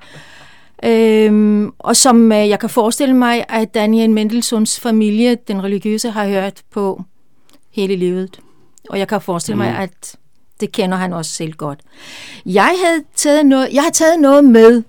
Uh, og som uh, jeg kan forestille mig, at Daniel Mendelssohns familie, den religiøse, har hørt på hele livet. Og jeg kan forestille mm. mig, at det kender han også selv godt. Jeg havde taget noget, jeg har taget noget med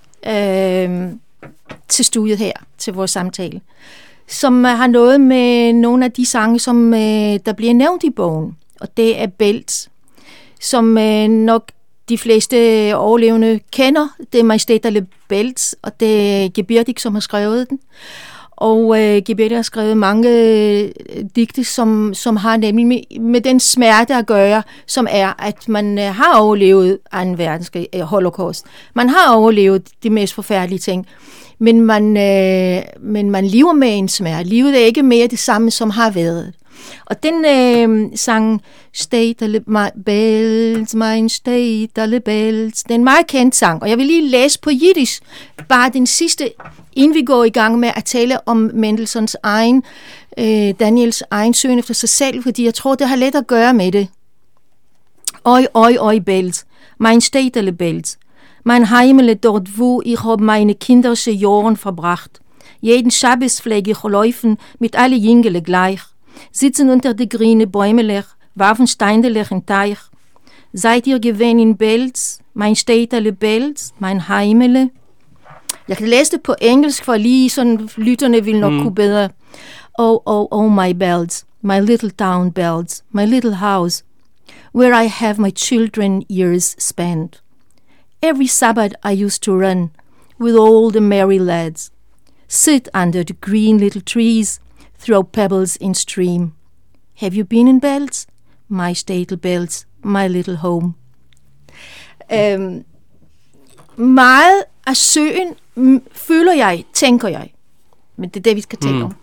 uh, til studiet her, til vores samtale, som har noget med nogle af de sange, som øh, der bliver nævnt i bogen. Og det er Belt, som øh, nok de fleste overlevende kender. Det er Majestæt Belt, og det er Gebirdig, som har skrevet den. Og øh, Gebirdig har skrevet mange øh, digte, som, som har nemlig med, med den smerte at gøre, som er, at man øh, har overlevet anden verdenskrig, øh, holocaust. Man har overlevet de mest forfærdelige ting. Men man, øh, men man lever med en smerte. Livet er ikke mere det samme, som har været. Og den øh, sang, State alle bells, mein state alle bells, det er en meget kendt sang. Og jeg vil lige læse på jiddisch, bare den sidste, inden vi går i gang med at tale om Mendelssohns egen, øh, Daniels egen søgen efter sig selv, fordi jeg tror, det har let at gøre med det. Oi, oi, oi, bells, mein state alle bells. Mein Heimele dort, wo ich hab meine kindersche Jahren verbracht. Jeden Schabbes pflege ich laufen mit alle Jüngele gleich. Sitzen unter de grüne Bäumelech, warfen Steindelech in Teich. Seid ihr gewesen in Belz, mein Städtele Belz, mein Heimele? Jeg kan læse det på engelsk, for lige sådan lytterne vil nok mm. kunne bedre. Oh, oh, oh, my bells, my little town bells, my little house, where I have my children years spent. Every Sabbath I used to run with all the merry lads, sit under the green little trees, throw pebbles in stream. Have you been in Belz? My stately Belz, my little home. Um, meget af søen m- føler jeg, tænker jeg, men det er det, vi skal tale mm. om.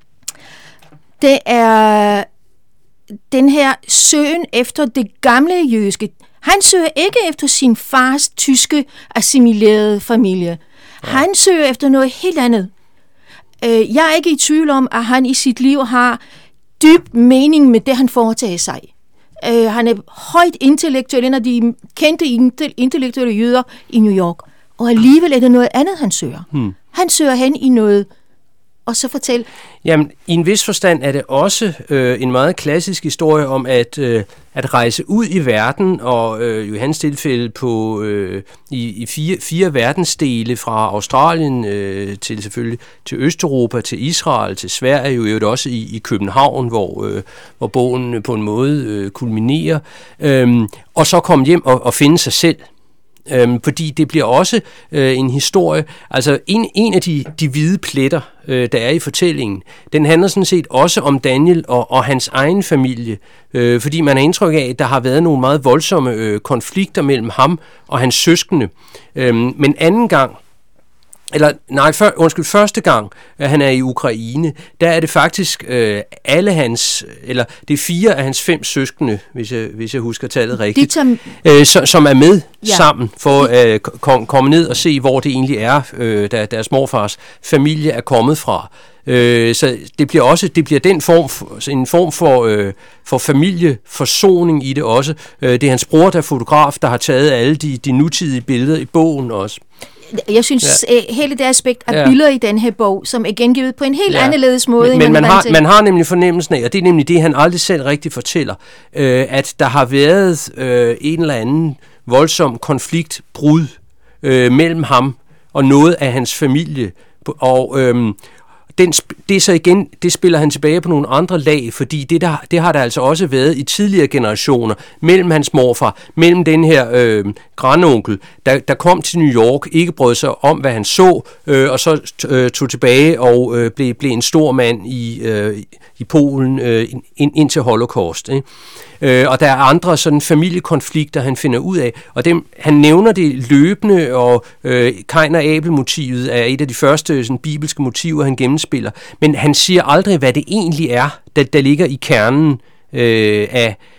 Det er den her søen efter det gamle jødiske. Han søger ikke efter sin fars tyske assimilerede familie. Ja. Han søger efter noget helt andet. Jeg er ikke i tvivl om, at han i sit liv har dyb mening med det, han foretager sig. Han er højt intellektuel, en af de kendte intellektuelle jøder i New York. Og alligevel er det noget andet, han søger. Hmm. Han søger hen i noget. Og så fortæl. Jamen, i en vis forstand er det også øh, en meget klassisk historie om at, øh, at rejse ud i verden, og øh, jo i hans tilfælde på, øh, i, i fire, fire verdensdele, fra Australien øh, til selvfølgelig til Østeuropa, til Israel, til Sverige, jo, jo også i, i København, hvor, øh, hvor bogen på en måde øh, kulminerer, øh, og så komme hjem og, og finde sig selv. Øhm, fordi det bliver også øh, en historie, altså en, en af de, de hvide pletter, øh, der er i fortællingen, den handler sådan set også om Daniel og, og hans egen familie, øh, fordi man har indtryk af, at der har været nogle meget voldsomme øh, konflikter mellem ham og hans søskende. Øhm, men anden gang, eller nej, for, undskyld, første gang, at han er i Ukraine, der er det faktisk øh, alle hans, eller det er fire af hans fem søskende, hvis jeg, hvis jeg husker tallet rigtigt, som, øh, som, som er med ja. sammen for at øh, kom, komme ned og se, hvor det egentlig er, øh, der deres morfars familie er kommet fra. Øh, så det bliver også det bliver den form for, en form for øh, for familieforsoning i det også. Øh, det er hans bror, der er fotograf, der har taget alle de de nutidige billeder i bogen også. Jeg synes, ja. hele det aspekt af ja. billeder i den her bog, som er gengivet på en helt ja. anderledes måde. Men, men man, har, man har nemlig fornemmelsen af, og det er nemlig det, han aldrig selv rigtig fortæller, øh, at der har været øh, en eller anden voldsom konfliktbrud øh, mellem ham og noget af hans familie. Og øh, den, det så igen, det spiller han tilbage på nogle andre lag, fordi det, der, det har der altså også været i tidligere generationer, mellem hans morfar, mellem den her øh, grandonkel, der, der kom til New York, ikke brød sig om, hvad han så, øh, og så øh, tog tilbage og øh, blev, blev en stor mand i, øh, i Polen øh, ind, ind til Holocaust. Ikke? Øh, og der er andre sådan familiekonflikter, han finder ud af, og dem, han nævner det løbende, og øh, Kain og Abel-motivet er et af de første sådan, bibelske motiver, han gennemspiller, men han siger aldrig, hvad det egentlig er, der, der ligger i kernen øh, af,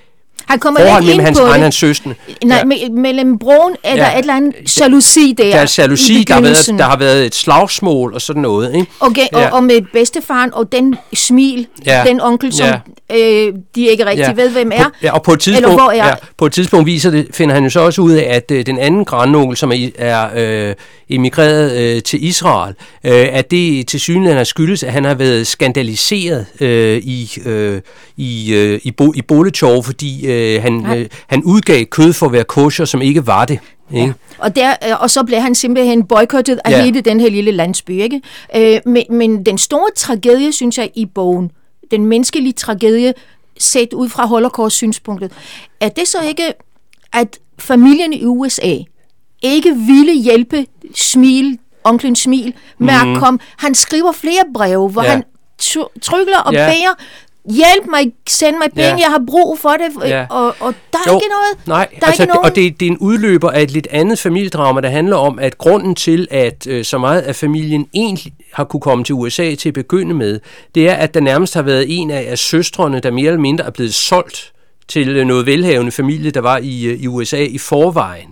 Han kommer forhold lidt mellem ind hans på egen det. og hans søskende. Nej, Ja. me- mellem broen er der Ja. et eller andet jalousi der. Der er jalousi, i der har, været, begyndelsen. der har været et slagsmål og sådan noget, ikke? Okay, Ja. og, og med bedstefaren og den smil, Ja. den onkel, som Ja. øh, de ikke rigtig Ja. ved, hvem er. På, ja, og på et Eller tidspunkt, hvor er- ja, på et tidspunkt viser det, finder han jo så også ud af, at øh, den anden grandonkel, som er, er øh, emigreret øh, til Israel, øh, at det til synligheden skyldes, at han har været skandaliseret øh, i, øh, i, øh, i, Bo, i Bolechov, fordi øh, han, øh, han udgav kød for at være kosher, som ikke var det. Ikke? Ja. Og, der, øh, og så blev han simpelthen boykottet af Ja. hele den her lille landsby. Ikke? Øh, men, men den store tragedie, synes jeg, i bogen, den menneskelige tragedie, set ud fra Holocaust-synspunktet, er det så ikke, at familien i U S A ikke ville hjælpe Smil, onklen Smil, med mm. at komme. Han skriver flere breve, hvor Ja. han tr- trykler og Ja. beder, hjælp mig, send mig penge, Ja. jeg har brug for det, Ja. og, og der er Jo, ikke noget. Nej, der er altså, ikke det, nogen. og det, det er en udløber af et lidt andet familiedrama, der handler om, at grunden til, at øh, så meget af familien egentlig har kunne komme til U S A til at begynde med, det er, at der nærmest har været en af, af søstrene, der mere eller mindre er blevet solgt til øh, noget velhavende familie, der var i, øh, i U S A i forvejen.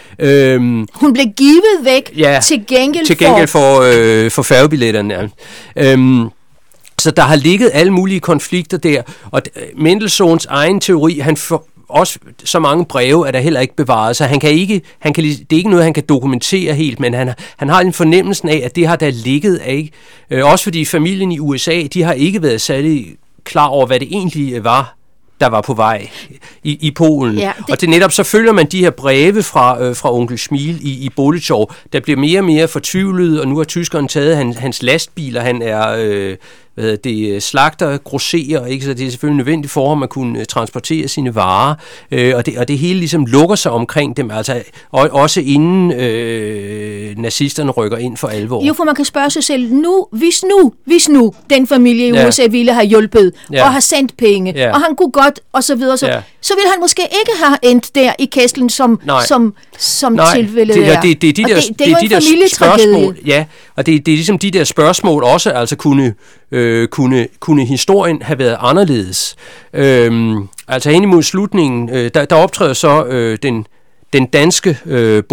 Øhm, Hun blev givet væk ja, til gengæld, til gengæld for... for, øh, for færgebilletterne. Ja. Øhm, så der har ligget alle mulige konflikter der, og Mendelssohns egen teori, han får også så mange breve, er der heller ikke bevaret, så han kan ikke, han kan, det er ikke noget, han kan dokumentere helt, men han, han har en fornemmelse af, at det har der ligget af, ikke? Øh, også fordi familien i U S A, de har ikke været særlig klar over, hvad det egentlig var, der var på vej i, i Polen. Ja, det... Og det netop så følger man de her breve fra, øh, fra onkel Smil i, i Bolechov, der bliver mere og mere fortvivlet, og nu har tyskeren taget han, hans lastbiler, han er øh, hvad hedder det, slagter, grosserer, ikke? Så det er selvfølgelig nødvendigt for ham at kunne øh, transportere sine varer, øh, og, det, og det hele ligesom lukker sig omkring dem, altså og, også inden øh, nazisterne rykker ind for alvor. Jo, for man kan spørge sig selv, nu, hvis nu, hvis nu den familie i Ja. U S A ville have hjulpet, Ja. og have sendt penge, Ja. og han kunne godt, og så videre, så, Ja. så ville han måske ikke have endt der i kæslen, som, Nej. som, som Nej, tilfældet det, er. det, det er de Og der, det, det er jo de en der familietragedie. spørgsmål, ja, og det, det er ligesom de der spørgsmål også, altså kunne, øh, kunne, kunne historien have været anderledes. Øhm, altså hen imod slutningen, øh, der, der optræder så øh, den, den danske øh,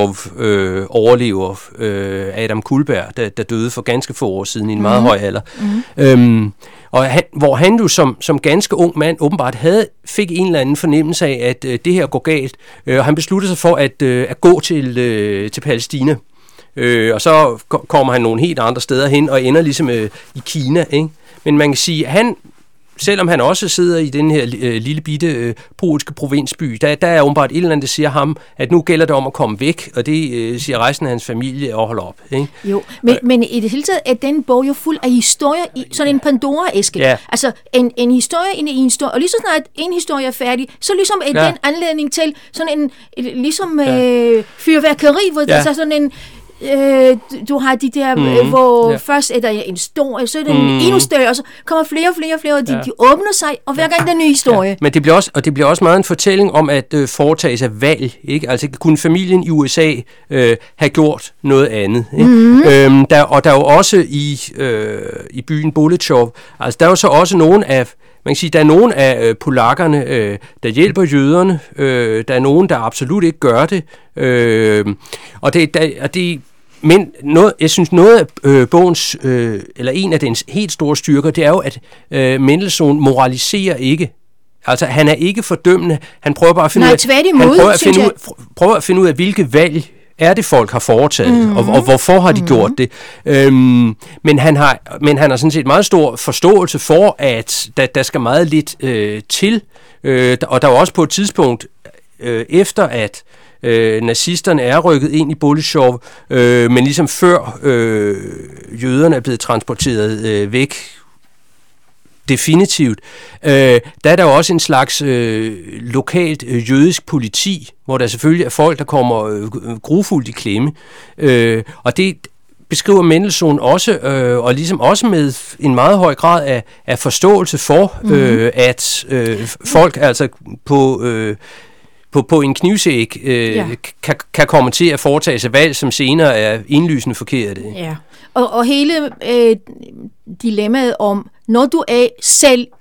Bolechov-overlever, øh, Adam Kullberg, der, der døde for ganske få år siden i en meget mm. høj alder. Mm. Øhm, og han, hvor han jo som, som ganske ung mand åbenbart havde, fik en eller anden fornemmelse af, at øh, det her går galt, øh, og han besluttede sig for at, øh, at gå til, øh, til Palæstina. Øh, og så kommer han nogle helt andre steder hen og ender ligesom øh, i Kina, ikke? Men man kan sige, at han, selvom han også sidder i den her øh, lille bitte øh, polske provinsby, der, der er åbenbart et eller andet, der siger ham, at nu gælder det om at komme væk, og det øh, siger resten af hans familie og holde op. Ikke? Jo, men, og, men i det hele taget er den bog jo fuld af historier i sådan en Pandora-æske. Ja. Altså en, en historie ind i en historie, og lige så snart en historie er færdig, så ligesom er Ja. den anledning til sådan en, et, ligesom Ja. øh, fyrværkeri, hvor Ja. der er sådan en Øh, du har de der, mm, øh, hvor ja. først er der en stor, så er der en Mm. endnu større, og så kommer flere og flere og flere, og de, Ja. de åbner sig, og hver gang der er en ny historie. Ja, men det bliver også, og det bliver også meget en fortælling om at øh, foretage sig valg, ikke? Altså kunne familien i U S A øh, have gjort noget andet, ikke? Mm. Øhm, der, og der er jo også i, øh, i byen Bolechov, altså der er jo så også nogen af, man kan sige, der er nogen af øh, polakkerne, øh, der hjælper jøderne, øh, der er nogen, der absolut ikke gør det, øh, og det, der, og det men noget, jeg synes, noget af øh, bogens, øh, eller en af dens helt store styrker, det er jo, at øh, Mendelssohn moraliserer ikke. Altså, han er ikke fordømmende. Han prøver bare at finde Nej, ud af, tværtimod, han prøver at synes finde ud, prøver at finde ud af, hvilke valg er det, folk har foretaget, mm-hmm. og, og hvorfor har de mm-hmm. gjort det. Øhm, men, han har, men han har sådan set meget stor forståelse for, at der, der skal meget lidt øh, til. Øh, og der er også på et tidspunkt, øh, efter at Øh, nazisterne er rykket ind i Bolechov, øh, men ligesom før øh, jøderne er blevet transporteret øh, væk definitivt, øh, der er der jo også en slags øh, lokalt øh, jødisk politi, hvor der selvfølgelig er folk, der kommer øh, grufuldt i klemme. Øh, og det beskriver Mendelssohn også, øh, og ligesom også med en meget høj grad af, af forståelse for, øh, mm-hmm. at øh, folk altså på... Øh, På, på en knivsæg øh, ja. kan, kan komme til at foretage sig valg, som senere er indlysende forkerte. Ja, og, og hele øh, dilemmaet om, når du er selv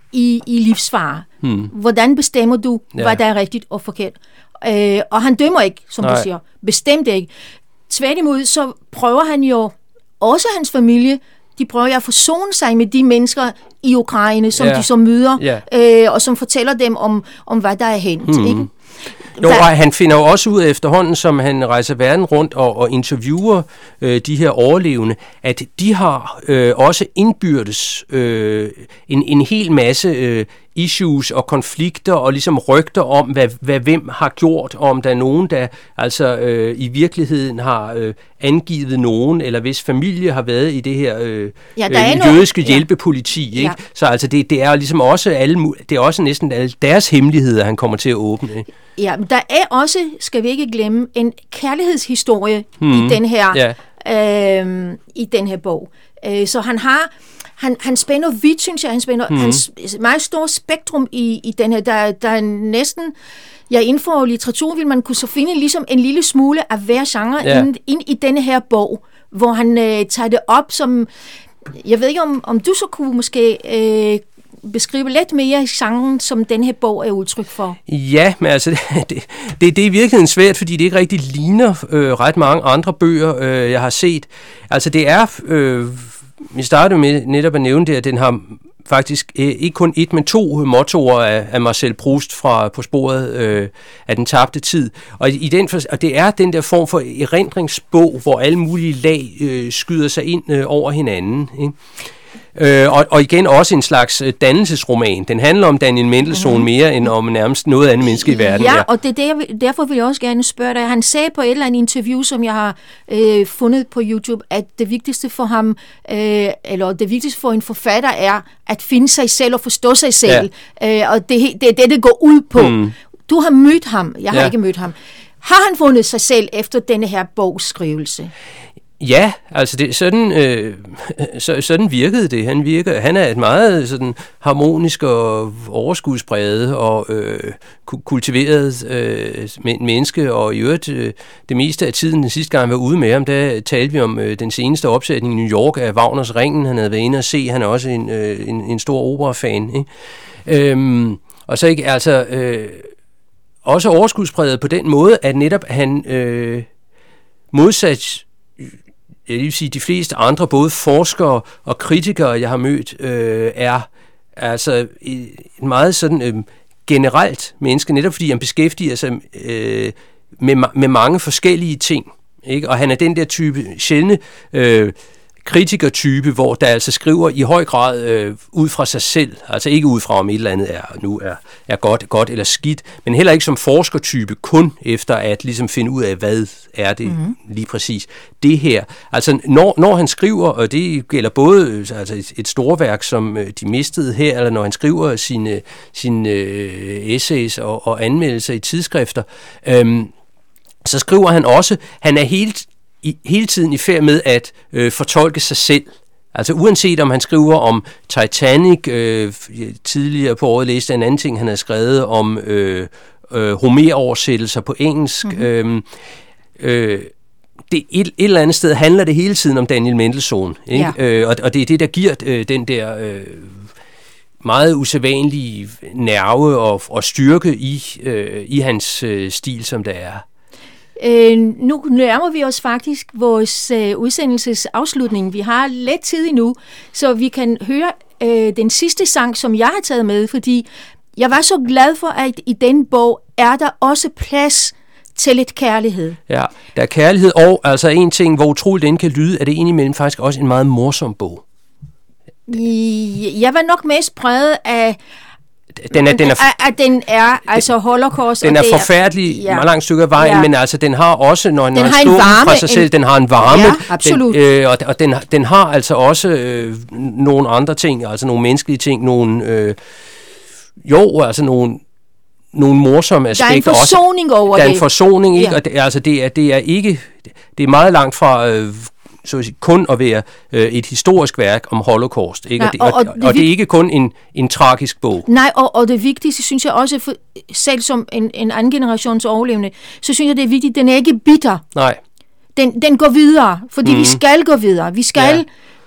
i, i livsfare. Hmm. Hvordan bestemmer du, ja. hvad der er rigtigt og forkert? Øh, og han dømmer ikke, som Nej. du siger. Bestemt ikke. Tværtimod, så prøver han jo, også hans familie, de prøver at forsone sig med de mennesker i Ukraine, som ja. de så møder, ja. øh, og som fortæller dem om, om hvad der er hændt. Hmm. Ikke? Jo, og han finder jo også ud af efterhånden, som han rejser verden rundt og, og interviewer øh, de her overlevende, at de har øh, også indbyrdes øh, en, en hel masse øh, issues og konflikter og ligesom rygter om, hvad, hvad hvem har gjort, og om der er nogen, der altså øh, i virkeligheden har øh, angivet nogen, eller hvis familie har været i det her øh, ja, øh, jødiske nogen. hjælpepoliti. Ikke? Ja. Så altså det, det er ligesom også alle, det er også næsten alle deres hemmeligheder, han kommer til at åbne. Ikke? Ja, men der er også, skal vi ikke glemme, en kærlighedshistorie hmm. i den her ja. øh, i den her bog. Øh, så han har Han, han spænder vidt, synes jeg. Han spænder mm. hans meget stort spektrum i, i den her. Der, der er næsten... Ja, inden for litteratur vil man kunne så finde ligesom en lille smule af hver genre ja. ind, ind i denne her bog, hvor han øh, tager det op som... Jeg ved ikke, om, om du så kunne måske... Øh, beskrive lidt mere genren, som den her bog er udtryk for. Ja, men altså, det, det, det er i virkeligheden svært, fordi det ikke rigtig ligner øh, ret mange andre bøger, øh, jeg har set. Altså, det er... Øh, vi startede med netop at nævne det, at den har faktisk øh, ikke kun et, men to mottoer af, af Marcel Proust fra På sporet øh, af den tabte tid. Og, i den, og det er den der form for erindringsbog, hvor alle mulige lag øh, skyder sig ind øh, over hinanden, ikke? Øh, og, og igen også en slags øh, dannelsesroman. Den handler om Daniel Mendelssohn mm-hmm. mere end om nærmest noget andet menneske i verden. Ja, ja. Og det der, derfor vil jeg også gerne spørge dig. Han sagde på et eller andet interview, som jeg har øh, fundet på YouTube, at det vigtigste for ham, øh, eller det vigtigste for en forfatter, er at finde sig selv og forstå sig selv. Ja. Øh, og det, det er det, det går ud på. Mm. Du har mødt ham. Jeg har ja. ikke mødt ham. Har han fundet sig selv efter denne her bogskrivelse? Ja, altså det, sådan, øh, så, sådan virkede det. Han virker, han er et meget sådan harmonisk og overskudspræget og øh, kultiveret øh, menneske, og i øvrigt øh, det meste af tiden, den sidste gang jeg var ude med ham, der talte vi om øh, den seneste opsætning i New York af Wagners Ringen. Han havde været inde og se, han er også en, øh, en, en stor operafan, ikke? Øhm, og så ikke, altså øh, også overskudspræget på den måde, at netop han øh, modsat jeg vil sige, de fleste andre, både forskere og kritikere, jeg har mødt, øh, er altså en meget sådan øh, generelt menneske, netop fordi han beskæftiger sig øh, med, med mange forskellige ting. Ikke? Og han er den der type, sjældne øh, kritikertype, hvor der altså skriver i høj grad øh, ud fra sig selv, altså ikke ud fra om et eller andet er, nu er, er godt, godt eller skidt, men heller ikke som forskertype, kun efter at ligesom finde ud af, hvad er det mm-hmm. lige præcis det her. Altså når, når han skriver, og det gælder både altså et, et storværk, som De mistede her, eller når han skriver sine, sine øh, essays og, og anmeldelser i tidsskrifter, øh, så skriver han også, han er helt I, hele tiden i færd med at øh, fortolke sig selv. Altså uanset om han skriver om Titanic, øh, tidligere på året læste en anden ting, han havde skrevet om øh, øh, Homer-oversættelser på engelsk. Mm-hmm. Øh, øh, det, et, et eller andet sted handler det hele tiden om Daniel Mendelssohn. Ikke? Ja. Øh, og, og det er det, der giver øh, den der øh, meget usædvanlige nerve og, og styrke i, øh, i hans øh, stil, som der er. Øh, nu nærmer vi os faktisk vores øh, udsendelsesafslutning. Vi har lidt tid endnu, så vi kan høre øh, den sidste sang, som jeg har taget med, fordi jeg var så glad for, at i den bog er der også plads til lidt kærlighed. Ja, der er kærlighed, og altså en ting, hvor utroligt den kan lyde, er det indimellem faktisk også en meget morsom bog. Jeg var nok mest præget af Den er, den er, at den er altså holocaust. Den er forfærdelig ja. meget langt stykke af vejen, ja. men altså den har også, når den har en varme, fra sig selv, en, den har en varme, ja, absolut. Den, øh, og, og den, den har altså også øh, nogle andre ting, altså nogle menneskelige ting, nogle øh, jo, altså nogle nogle morsomme aspekter. Der er en forsoning også. over det. Der er det. en forsoning, ikke? Ja. Og det, altså det er, det er ikke, det er meget langt fra øh, så at sige, kun at være øh, et historisk værk om holocaust, ikke? Ja, og, og, og, og, og det er ikke kun en, en tragisk bog. Nej, og, og det vigtigste, synes jeg også, for, selv som en, en anden generations overlevende, så synes jeg, det er vigtigt, den er ikke bitter. Nej. Den, den går videre, fordi mm. vi skal gå videre. Vi skal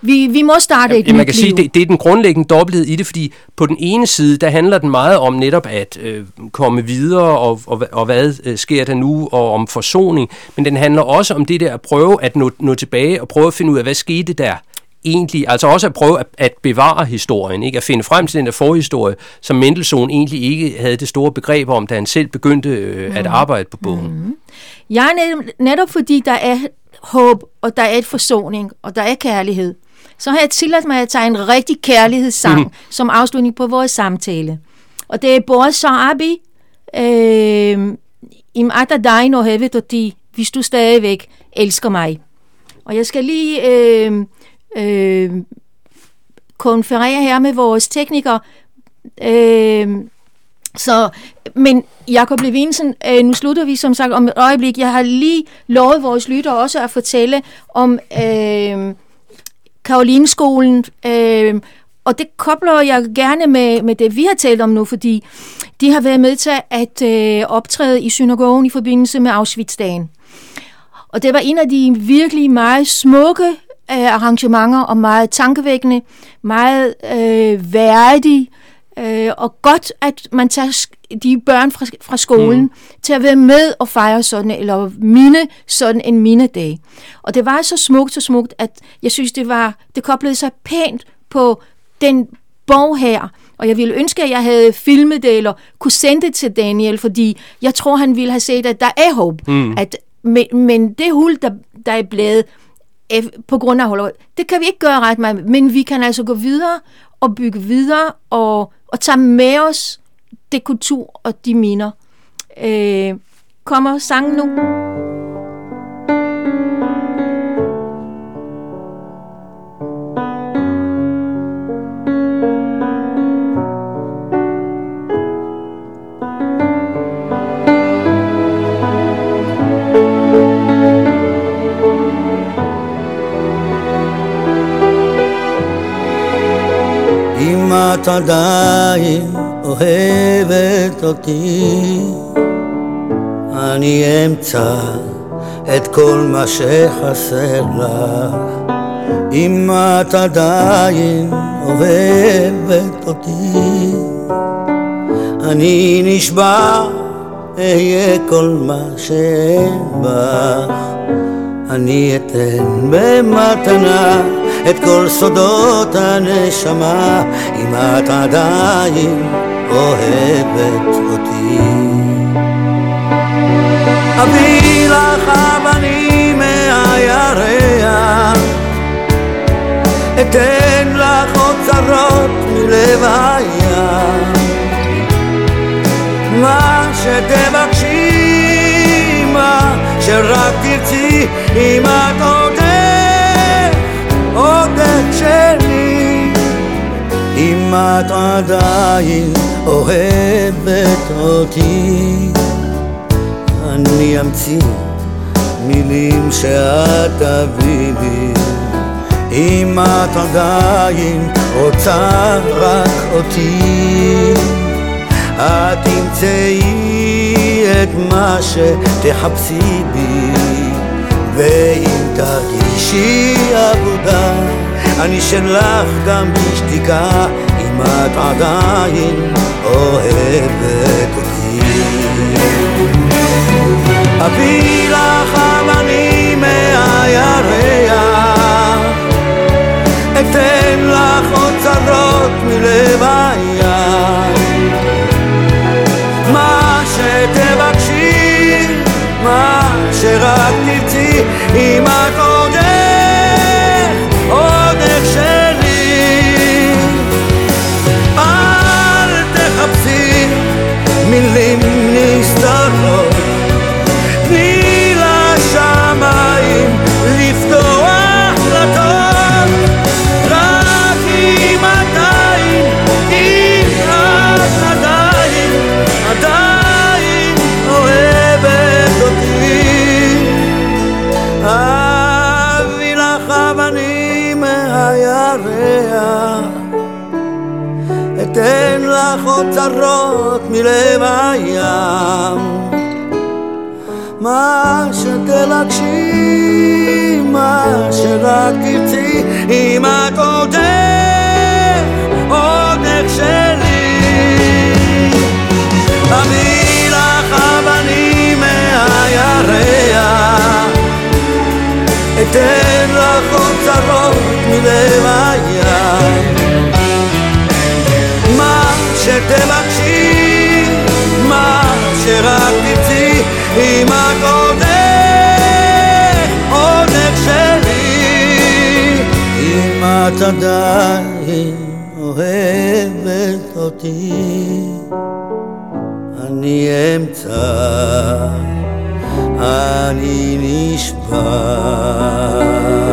Vi, vi må starte et ja, nyt man kan liv. sige, det, det er den grundlæggende dobbelthed i det, fordi på den ene side, der handler den meget om netop at øh, komme videre, og, og, og hvad øh, sker der nu, og om forsoning, men den handler også om det der at prøve at nå, nå tilbage, og prøve at finde ud af, hvad skete der egentlig, altså også at prøve at, at bevare historien, ikke? At finde frem til den der forhistorie, som Mendelssohn egentlig ikke havde det store begreb om, da han selv begyndte øh, mm. at arbejde på bogen. Mm. Ja, netop, netop fordi der er håb, og der er et forsoning, og der er kærlighed, så har jeg tilladt mig at tage en rigtig kærlighedssang mm. som afslutning på vores samtale. Og det er Boris Sharabi, øh, Im Atadain og Hevet og de, hvis du stadigvæk elsker mig. Og jeg skal lige øh, øh, konferere her med vores teknikere. Øh, så, men Jakob Levinsen, øh, nu slutter vi som sagt om et øjeblik. Jeg har lige lovet vores lyttere også at fortælle om øh, Karolineskolen, øh, og det kobler jeg gerne med, med det, vi har talt om nu, fordi de har været med til at øh, optræde i synagogen i forbindelse med Auschwitz-dagen. Og det var en af de virkelig meget smukke øh, arrangementer, og meget tankevækkende, meget øh, værdige, øh, og godt, at man tager de børn fra, fra skolen mm. til at være med og fejre sådan, eller minde sådan en mindedag. Og det var så smukt, så smukt, at jeg synes, det var, det koblede sig pænt på den bog her, og jeg ville ønske, at jeg havde filmet det, eller kunne sende det til Daniel, fordi jeg tror, han ville have set, at der er håb, mm. at Men, men det hul, der, der er blevet på grund af hullet, det kan vi ikke gøre ret meget, men vi kan altså gå videre og bygge videre og, og tage med os det kultur og de minder. Øh, kommer sangen nu? אם את עדיין אוהבת אותי, אני אמצא את כל מה שחסר לך. אם את עדיין אוהבת אותי, אני נשבע אהיה כל מה שבך. אני אתן במתנה את כל סודות הנשמה, אם את עדיין אוהבת אותי. אביא לך אבנים מהירח, אתן לך אוצרות מלב הים, מה שתבקשי, מה שרק תרצי, אם את עודך, עודך שלי. אם את עדיין אוהבת אותי, אני אמציא מילים שאת תביא לי. אם את עדיין רוצה רק אותי, את תמצאי את מה שתחפשי בי. ואם תרגישי עבודה, אני שלך גם בשתיקה, אם את עדיין אוהבת אותי. אביא לך אבנים מהירח, אתן לך אוצרות מלב הים, מה שתבקשי, מה שרק תרצי, אם את עודך, עודך שלי. אל תחפשי מילים נסתרות, תני לשמיים לפתוח דלתות, רק אם עדיין, אם את עדיין, עדיין אוהבת אותי. אביא לך אבנים מהירח, אתן לך אוצרות מלב הים, מה שתבקשי, מה שרק תרצי, אם את עודך עודך שלי. אביא לך אבנים מהירח, אתן לך אוצרות מלב הים. מה שתבקשי, מה שרק תרצי, אם את עודך עודך שלי. אם את עדיין אוהבת אותי, אני אמצא, אני נשבע.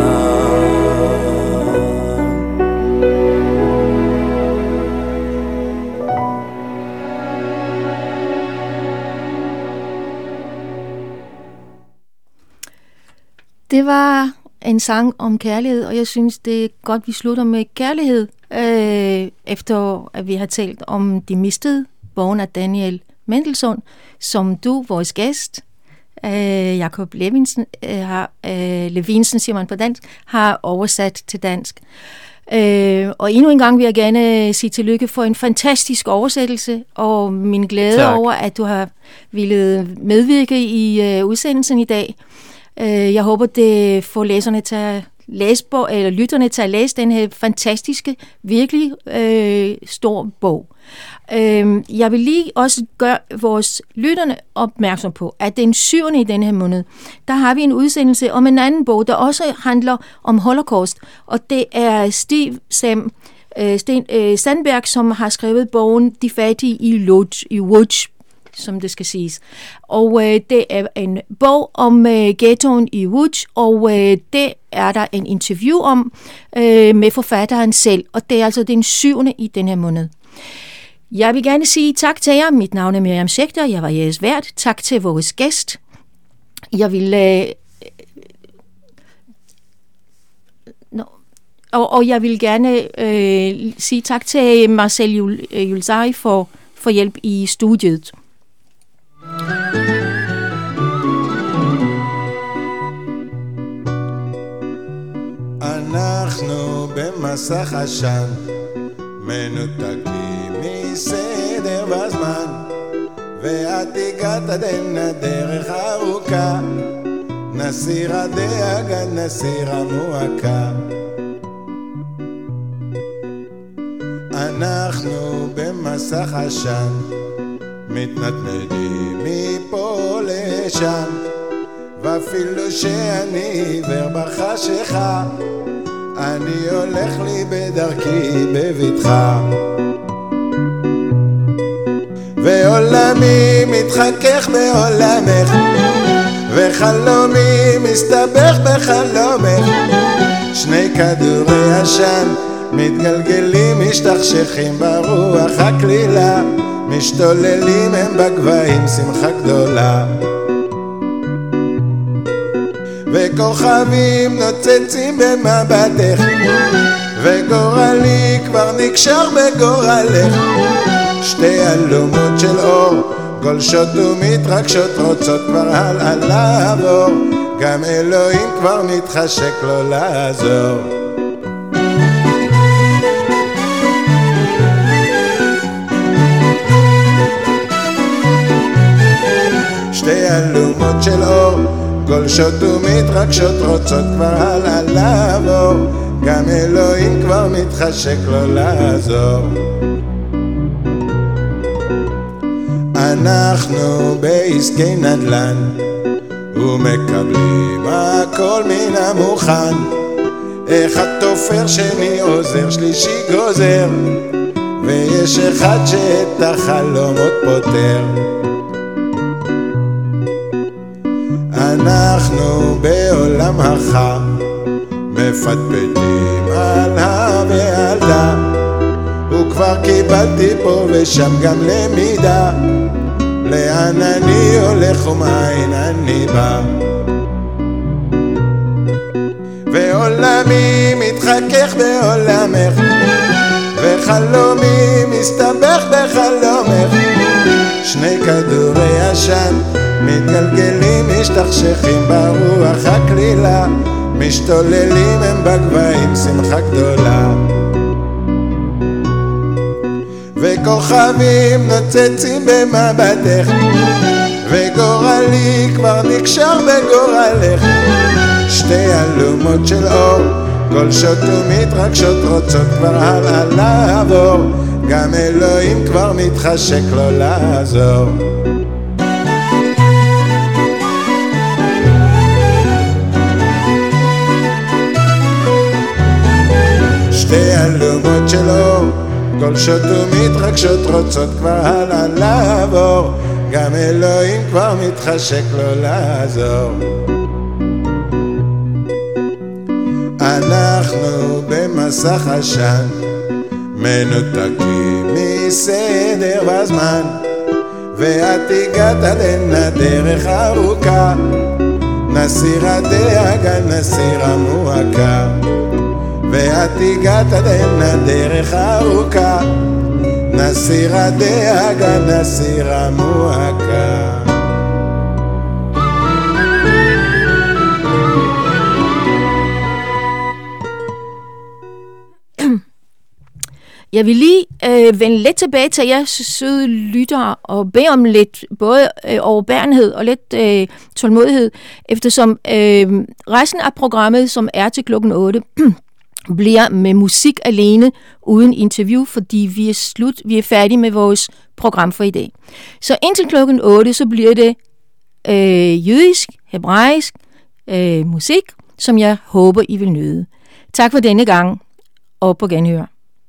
Det var en sang om kærlighed, og jeg synes, det er godt, vi slutter med kærlighed, øh, efter at vi har talt om De mistede, bogen af Daniel Mendelssohn, som du, vores gæst, øh, Jakob Levinsen, øh, har, øh, Levinsen, siger man på dansk, har oversat til dansk. Øh, og endnu en gang vil jeg gerne sige tillykke for en fantastisk oversættelse, og min glæde tak. over, at du har ville medvirke i øh, udsendelsen i dag. Jeg håber, det får læserne til at læse bog, eller lytterne til at læse den her fantastiske, virkelig øh, stor bog. Øh, jeg vil lige også gøre vores lytterne opmærksom på, at den syvende i denne her måned, der har vi en udsendelse om en anden bog, der også handler om Holocaust, og det er Steve Sam, øh, Sten, øh, Sandberg, som har skrevet bogen De fattige i Lodz, i Łódź, som det skal siges. Og øh, det er en bog om øh, ghettoen i Łódź, og øh, det er der en interview om øh, med forfatteren selv, og det er altså den syvende i den her måned. Jeg vil gerne sige tak til jer. Mit navn er Miriam Schechter, jeg var jeres vært. Tak til vores gæst. Jeg vil... Øh, no. og, og jeg vil gerne øh, sige tak til Marcel Julzari for, for hjælp i studiet. אנחנו במסך עשן, מנותקים מסדר בזמן, ואת הגעת עדן הדרך ארוכה, נסיר הדאגה, נסיר המועקה. אנחנו במסך עשן, מתנדנדים מפה לשם, ואפילו שאני עיוור בחשיכה, אני הולך לי בדרכי בבטחה, ועולמי מתחכך בעולמך, וחלומי מסתבך בחלומך. שני כדורי עשן מתגלגלים, משתכשכים ברוח הכלילה, משתוללים הם בגבהים שמחה גדולה, וכוכבים נוצצים במבטך, וגורלי כבר נקשר בגורלך. שתי אלומות של אור גולשות ומתרגשות, רוצות כבר הלאה לעבור, גם אלוהים כבר מתחשק לו לעזור. שתי אלומות של אור גולשות ומתרגשות, רוצות כבר הלאה לעבור, גם אלוהים כבר מתחשק לו לעזור. אנחנו בעסקי נדל"ן ומקבלים הכל מן המוכן, אחד תופר, שני עוזר, שלישי גוזר, ויש אחד שאת החלומות פותר. אנחנו בעולם החם מפטפטים על ה ועל דה, וכבר קיבלתי פה ושם גם למידה, לאן אני הולך ומאין אני בא. ועולמי מתחכך בעולמך, וחלומי מסתבך בחלומך. שני כדורי עשן מתגלגלים, משתכשכים ברוח הכלילה, משתוללים הם בגבהים שמחה גדולה, וכוכבים נוצצים במבטך, וגורלי כבר נקשר בגורלך. שתי אלומות של אור גולשות ומתרגשות, רוצות כבר הלאה לעבור, גם אלוהים כבר מתחשק לו לעזור. שתי אלומות של אור גולשות ומתרגשות, רוצות כבר הלאה לעבור, גם אלוהים כבר מתחשק לו לעזור. אנחנו במסך עשן, מנותקים מסדר בזמן, ואת הגעת עד דרך ארוכה, נסיר הדאגה נסיר המועקה, ואת הגעת עד דרך ארוכה, נסיר הדאגה נסיר המועקה. Jeg vil lige øh, vende lidt tilbage til jer søde lyttere og bede om lidt både øh, overbærenhed og lidt øh, tålmodighed, eftersom øh, resten af programmet, som er til klokken otte, bliver med musik alene uden interview, fordi vi er slut, vi er færdige med vores program for i dag. Så indtil klokken otte, så bliver det øh, jødisk, hebraisk øh, musik, som jeg håber, I vil nyde. Tak for denne gang, og på genhør.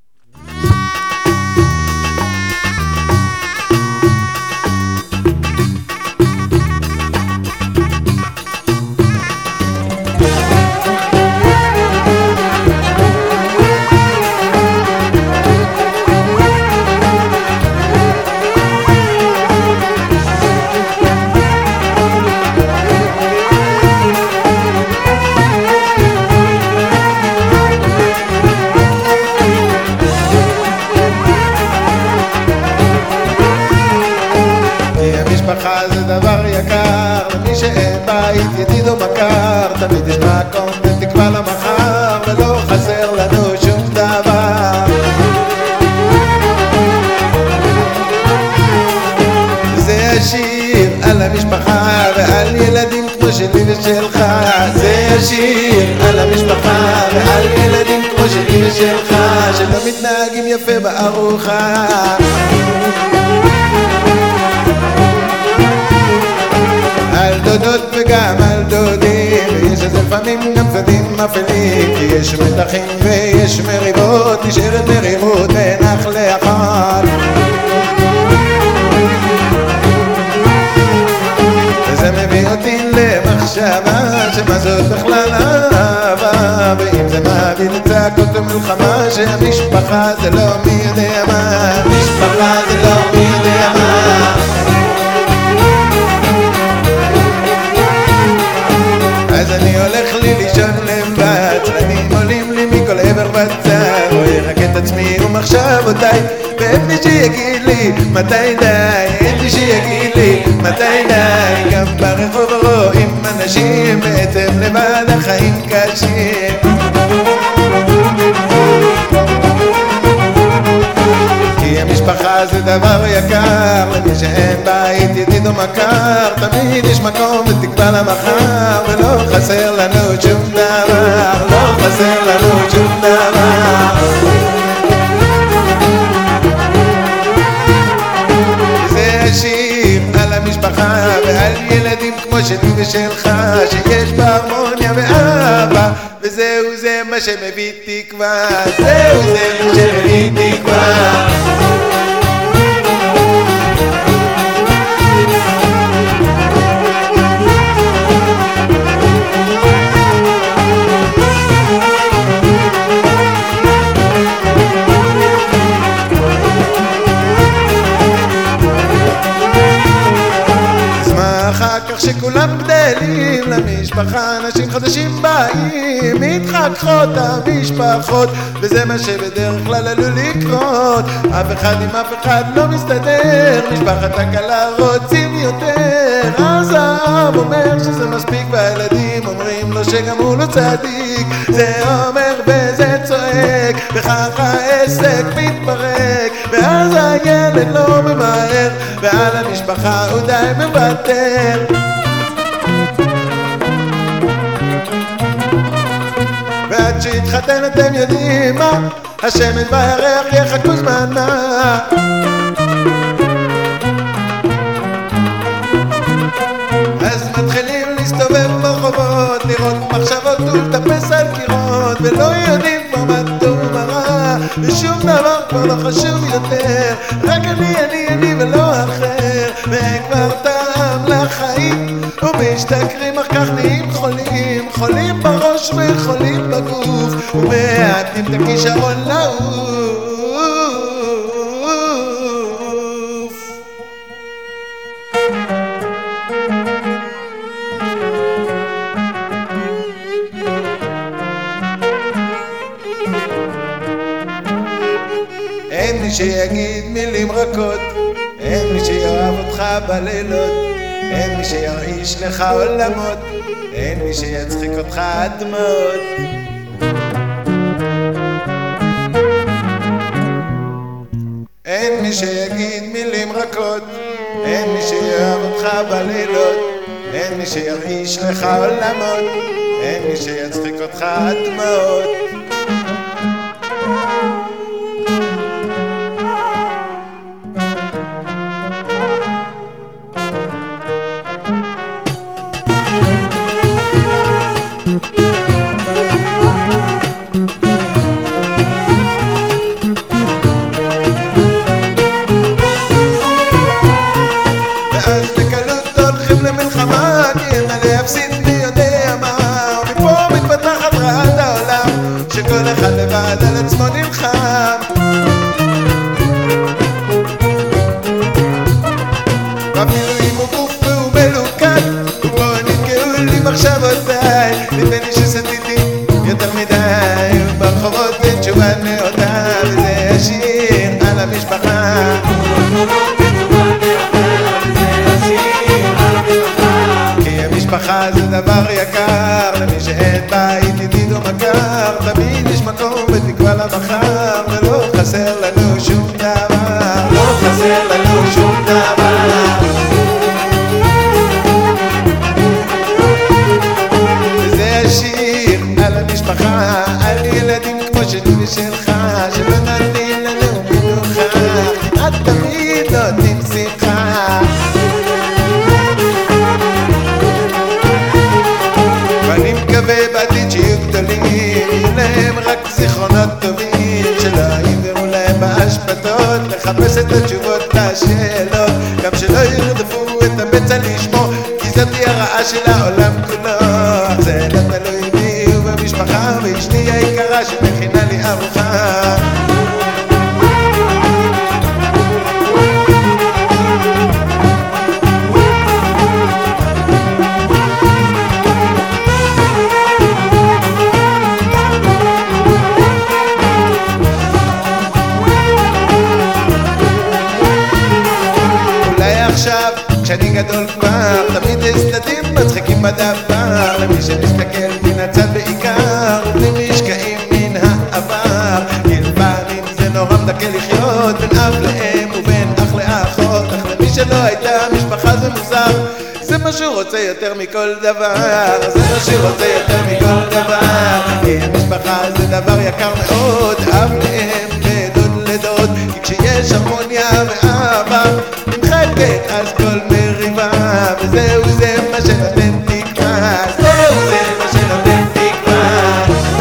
זה דבר יקר, למי שאין בית ידיד או מכר, תמיד יש מקום ותקווה למחר, ולא חסר לנו שום דבר. זה השיר על המשפחה ועל ילדים כמו שלי ושלך, זה השיר על המשפחה ועל ילדים כמו שלי ושלך, שלא מתנהגים יפה בארוחה. על דודות וגם על דודים, ויש איזה לפעמים גם צדים אפלים, כי יש מתחים ויש מריבות, נשארת מריבות בין אח לאחד. וזה מביא אותי למחשבה שמה זאת בכלל אהבה, ואם זה מביא לצעקות ומלחמה, שהמשפחה זה לא מי יודע מה, המשפחה זה לא מי יודע מה. אז אני הולך לי לישון לבד, צלמים עולים לי מכל עבר בצד, רואה רק את עצמי ומחשבותיי, ואין מי שיגיד לי מתי די, אין מי שיגיד לי מתי די. גם ברחוב רואים אנשים בעצם לבד החיים קשים, כי המשפחה זה דבר יקר, למי שאין בית ידיד או מכר, תמיד יש מקום ותקווה למחר, ולא חסר לנו שום דבר, לא חסר לנו שום דבר. זה השיר על המשפחה ועל ילדים כמו שלי ושלך, שיש בהרמוניה ואהבה, וזהו זה מה שמביא תקווה, זהו זה מה שמביא תקווה. אחר כך שכולם גדלים למשפחה, אנשים חדשים באים, מתחככות המשפחות, וזה מה שבדרך כלל עלול לקרות. אף אחד עם אף אחד לא מסתדר, משפחת הכלה רוצים יותר, אז האב אומר שזה מספיק והילדים אומרים לו שגם הוא לא צדיק. זה אומר וזה צועק, וכך העסק מתפרק, ואז הילד לא ממהר, ועל המשפחה הוא די מוותר. ועד שהתחתן אתם יודעים מה, השמש בירח יחכו זמן מה. אז מתחילים להסתובב ברחובות, לראות מחשבות ולטפס על קירות, ולא יודעים כבר מה טוב ומה רע, ושום דבר כבר לא חשוב יותר, רק אני, אני, אני ולא אחר, ואין כבר טעם לחיים, ומשתכרים אך כך נהיים חולים, חולים בראש וחולים בגוף, ומאבדים את הכישרון לעוף. אין מי שיגיד מילים רכות, אין מי שיאהב אותך בלילות, אין מי שירעיש לך עולמות, אין מי שיצחיק אותך עד דמעות. אין מי שיגיד מילים רכות, אין מי שיאהב אותך בלילות, אין מי שירעיש לך עולמות, אין מי שיצחיק אותך עד דמעות. שכל אחד לבד על עצמו נלחם, ואפילו אם הוא גוף והוא מלוכד, ובו נתקעו לי מחשבותיי, נדמה לי שסתיתי יותר מדי, וברחובות אין תשובה נאותה, וזה השיר על המשפחה. כי המשפחה זה דבר יקר, למי שאין בית ידיד או מכר, תמיד יש מקום ותקווה למחר, ולא חסר לנו שום דבר, לא חסר לנו שום דבר. וזה השיר על המשפחה, על ילדים כמו שלי ושלך, שלא נותנים לנו מנוחה, עד תמיד נותנים שמחה. ואני מקווה בעתיד שיהיו גדולים, יהיו להם רק זיכרונות טובים, שלא יעברו להם בהשפטות, לחפש את התשובות לשאלות, גם שלא ירדפו את הבצע לשמו, כי זאת היא הרעה של העולם כולו. זה לא תלוי בי ובמשפחה, ואשתי היקרה שמכינה לי ארוחה. כשאני גדול כבר, תמיד יש צדדים מצחיקים בדבר, למי שמסתכל מן הצד בעיקר, ובלי משקעים מן העבר. לפעמים זה נורא מדכא לחיות בין אב לאם ובין אח לאחות, אך למי שלא הייתה משפחה זה מוזר, זה מה שהוא רוצה יותר מכל דבר, זה מה שהוא רוצה יותר מכל דבר. כי המשפחה זה דבר יקר מאוד, אב לאם ודוד לדוד, כי כשיש הרמוניה ואהבה נמחקת אז כל מריבה, וזהו זה מה שנותן תקווה, זהו זה מה שנותן תקווה.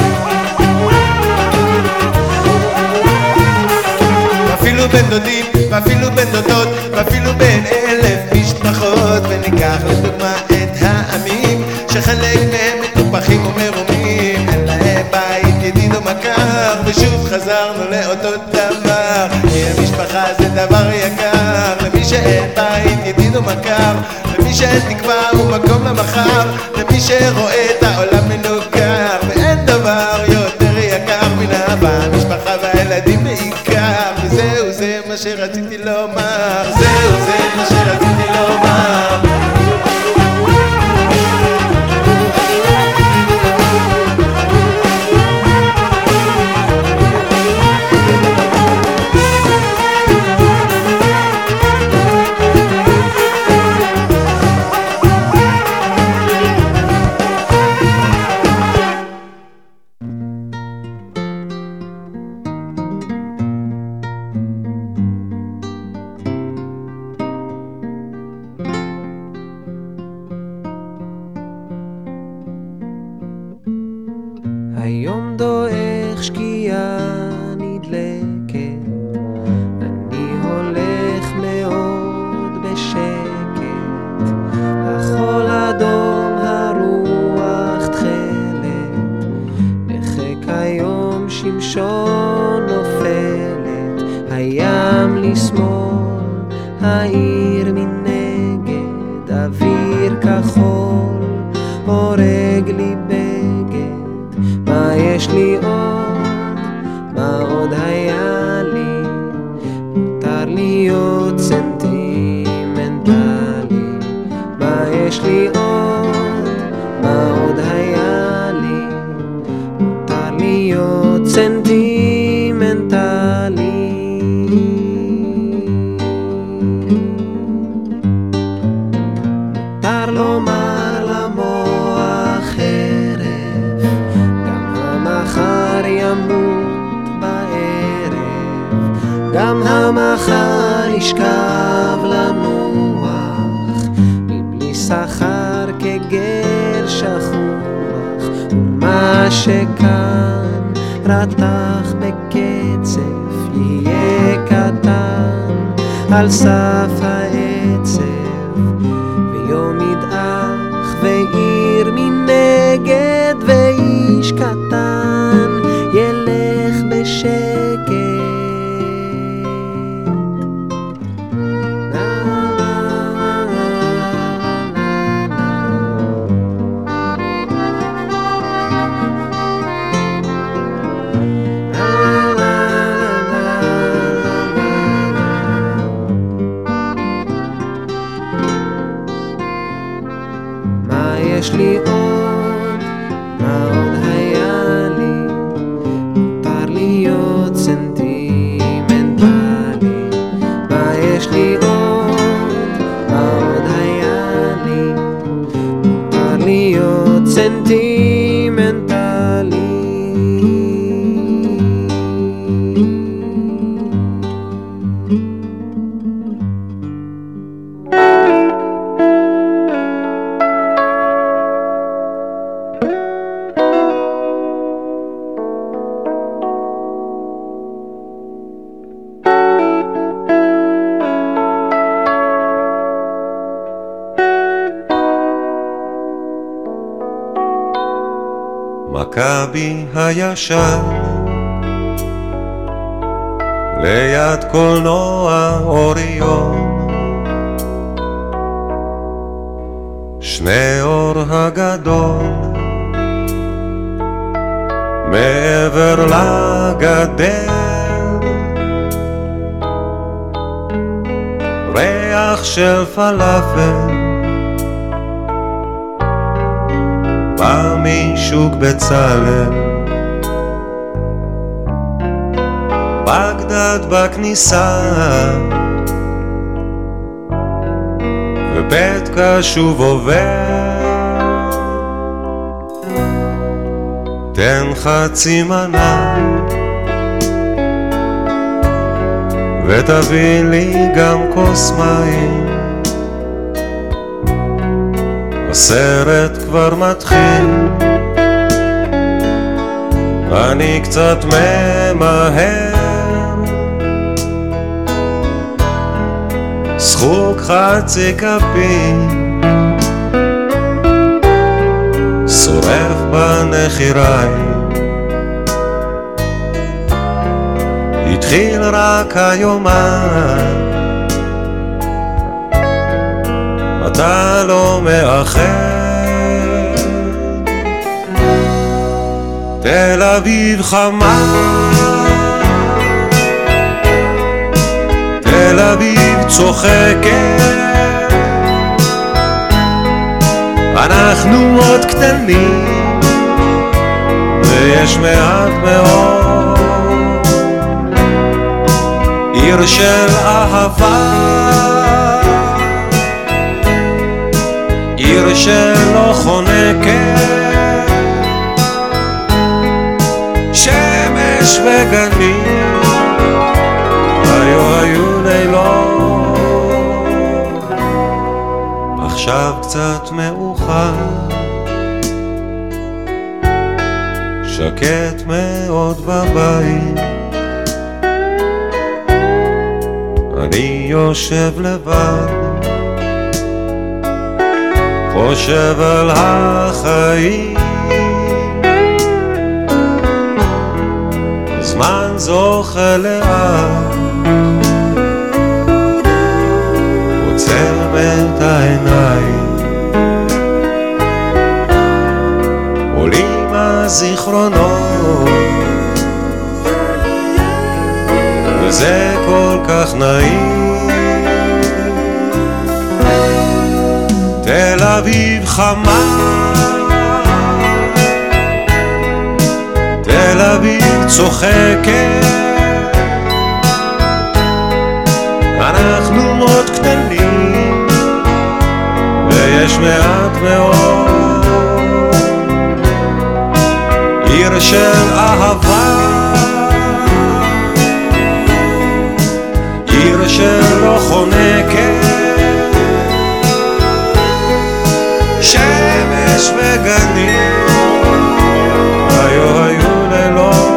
ואפילו בין דודים, ואפילו בין דודות, ואפילו בין אלף משפחות, וניקח לדוגמה את העמים שחלק מהם מטופחים ומרומים, אין להם בית ידיד או מכר, ושוב חזרנו לאותו דבר. כי המשפחה זה דבר יקר, למי שאין בית ידיד או מכר, למי שאין תקווה ומקום למחר, למי שרואה את העולם מנוכר, ואין דבר יותר יקר מן אהבה, המשפחה והילדים בעיקר. וזהו זה מה שרציתי לומר, זהו זה מה שרציתי לומר. היום דועך שקיעה נדלקת, אני הולך מאוד בשקט, החול אדום הרוח תכלת, בחק היום שמשון נופלת, הים לשמאל, העיר מנגד, אוויר כחול, הורג לי בגד, מה יש לי עוד, מה עוד היה לי, מותר להיות סנטימנטלי, מה יש לי עוד, מה עוד היה לי, מותר להיות סנטימנטלי. מותר לומר למוח חרב, גם המחר ימות בערב, גם המחר ישכב לנוח, מבלי שכר כגר שכוח, ומה שכאן רתח בקצף יהיה קטן על סף העצב, ויום ידעך ועיר מנגד, ואיש קטן ילך בשקט. מה יש לי עוד, מה עוד היה לי, מותר להיות סנטימנטלי, מה יש לי עוד, מה עוד היה לי, מותר להיות סנטימנטלי. מכבי הישר ליד קולנוע אוריון, שני אור הגדול מעבר לגדר, ריח של פלאפל בא משוק בצלם, בגדד בכניסה ובית קשוב עובר, תן חצי מנה ותביא לי גם כוס מים, הסרט כבר מתחיל, אני קצת ממהר, שחוק חצי כפי שורף בנחיריים, התחיל רק היומן, אתה לא מאחר. תל אביב חמה, תל אביב צוחקת, אנחנו עוד קטנים ויש מעט מאוד. עיר של אהבה, עיר שלא חונקת, שמש וגנים, היו היו לילות. עכשיו קצת מאוחר, שקט מאוד בבית, אני יושב לבד, חושב על החיים. זמן זוכה לאט, עוצם את העיניים, עולים הזיכרונות, וזה כל כך נעים. תל אביב חמה, תל אביב צוחקת, אנחנו עוד קטנים ויש מעט מאוד. עיר של אהבה, עיר שלא חונקת, שמש וגנים, היו היו לילות.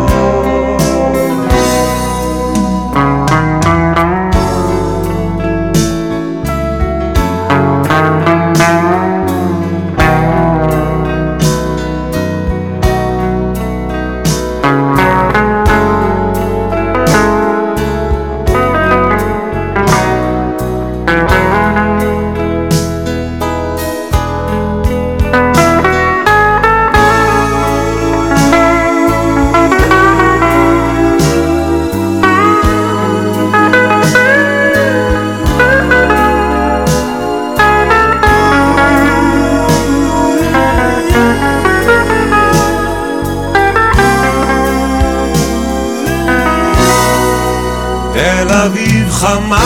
תל אביב חמה,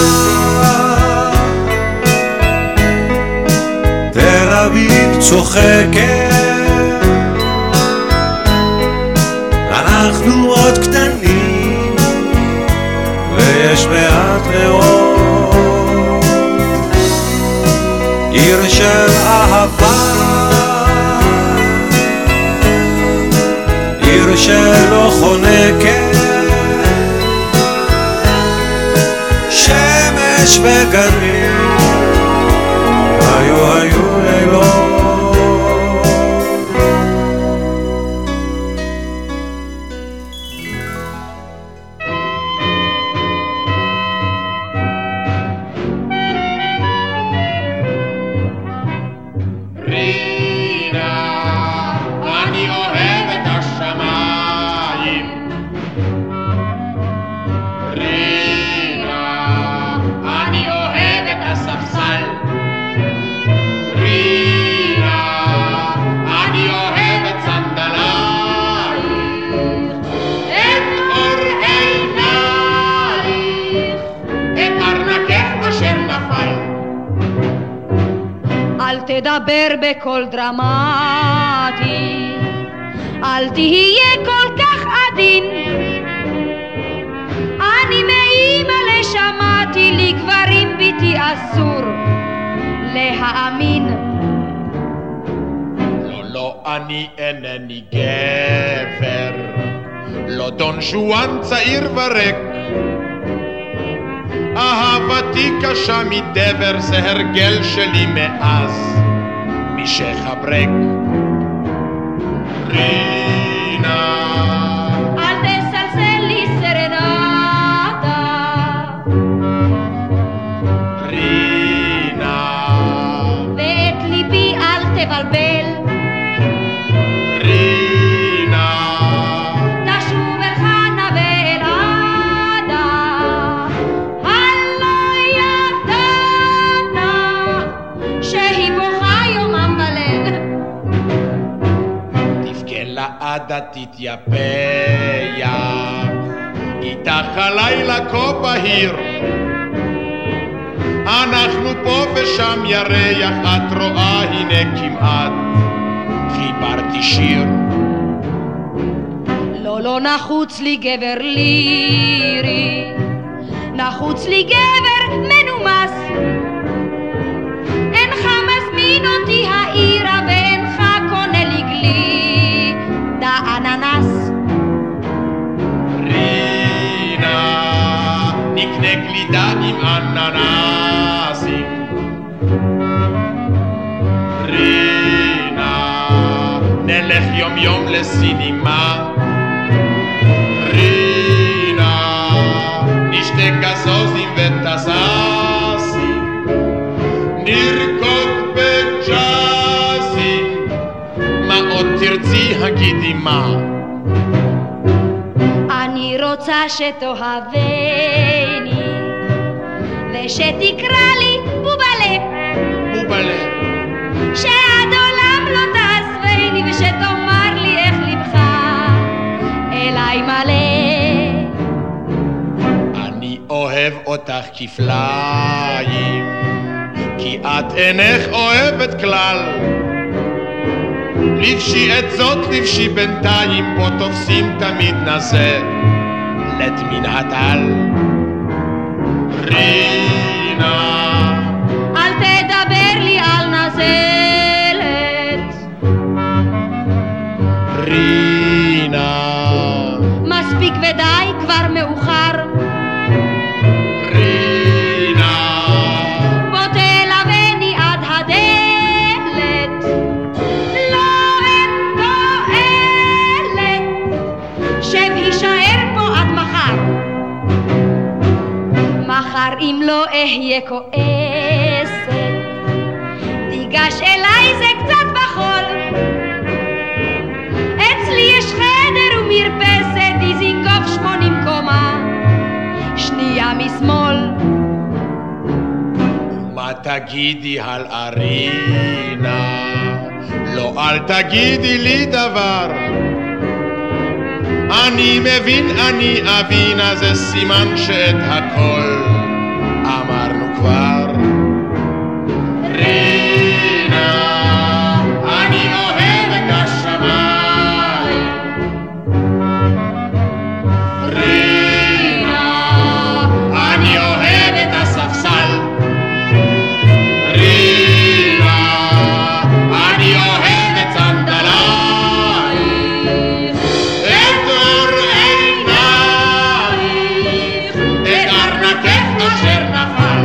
תל אביב צוחקת, אנחנו עוד קטנים ויש מעט מאוד. עיר של אהבה, עיר שלא חונקת, שמש וגנים, היו היו לילות. תדבר בקול דרמטי, אל תהיה כל כך עדין. אני מאמא לשמעתי, לגברים ביתי אסור להאמין. לא, לא, אני אינני גבר, לא דון שואן צעיר ורק. אהבתי קשה מדבר, זה הרגל שלי מאז משחברק. רינה, אל תסלסל לי סרנדה. רינה, תבלבל. רינה תשוב אל חנה ואל עדה, הלא ידעת שהיא בוכה יומם וליל. תבכה לעדה תתייפח, איתך הלילה כה בהיר, אנחנו פה ושם ירח, את רואה הנה כמעט חיברתי שיר. לא, לא נחוץ לי גבר לירי, נחוץ לי גבר מנומס. אינך מזמין אותי העירה ואינך קונה לי גלי דאננס. רינה נקנה גלידה עם אננסים, רינה נלך יום יום לסינימה, רינה נשתה גזוזים וטססים, נרקוד בג'אזים, מה עוד תרצי הגידי מה. אני רוצה שתאהבני ושתקרא לי בובלה, בובלה, שעד עולם לא תעזבני ושתאמר לי איך לבך אליי מלא. אני אוהב אותך כפליים, כי את אינך אוהבת כלל. לבשי את זאת, לבשי בינתיים, פה תופסים תמיד נזה לת מן הטל. רינה אל תדבר לי על נזלת, רינה מספיק ודי, כבר מאוחר. רינה בוא תלווני עד הדלת, לא אין תועלת שב הישאר פה עד מחר. מחר אם לא אהיה כועסת תיגש אליי, זה קצת בחול. אצלי יש חדר ומרפסת, דיזינגוף שמונים קומה שנייה משמאל. מה תגידי על ארינה? לא, אל תגידי לי דבר. אני מבין, אני אבינה, זה סימן שאת הכל אמרנו כבר. רינה, אני אוהב את השמיים. רינה, אני אוהב את הספסל. רינה, אני אוהב את סנדלייך, את אור עינייך, את ארנקך אשר נפל.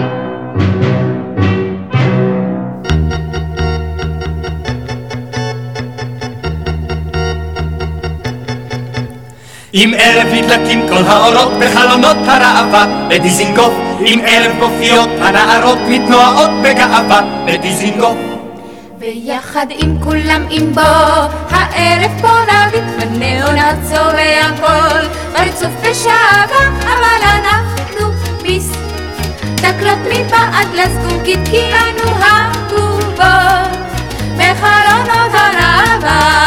עם ערב נדלקים כל האורות בחלונות הראווה בדיזינגוף, עם ערב גופיות הנערות מתנועות בגאווה בדיזינגוף. ויחד עם כולם עם בו הערב פה נביט ונאונה צובע הכל ברצוף בשעבה, אבל אנחנו מסתכלות מבעד לזגוגית כי אנו הגובות בחלונות הראווה.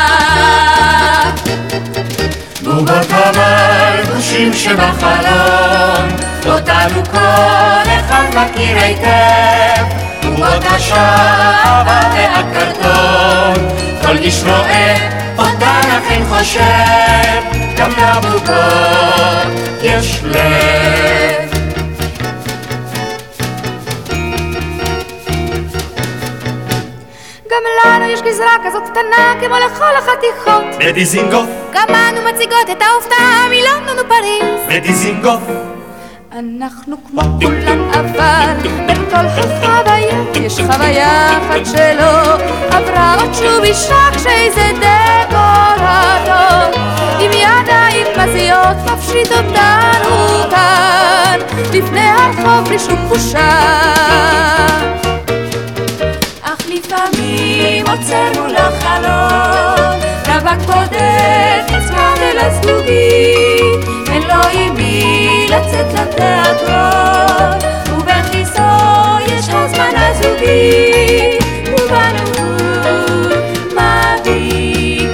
בובות המלבושים שבחלון אותנו כל אחד מכיר היטב, בובות השעבה והקרטון כל איש רואה אותן אכן חושב, גם לבובות יש לב. גם לנו יש גזרה כזאת קטנה כמו לכל החתיכות בדיזינגוף, גם אנו מציגות את ההופעה מלונדון ופריז בדיזינגוף. אנחנו כמו כולם אבל בין כל החוויות יש חוויה אחת שלא עברה עוד שוב אישה כשאיזה דקורטור עם ידיים מזיות מפשיט אותנו כאן לפני הרחוב בלי שום בושה. אך לפעמים לפעמים עוצר מול החלון, רווק בודד נצמד אל הזגוגית, אין לו עם מי לצאת לתיאטרון, ובכיסו יש הזמן הזוגי, ובנו מביט.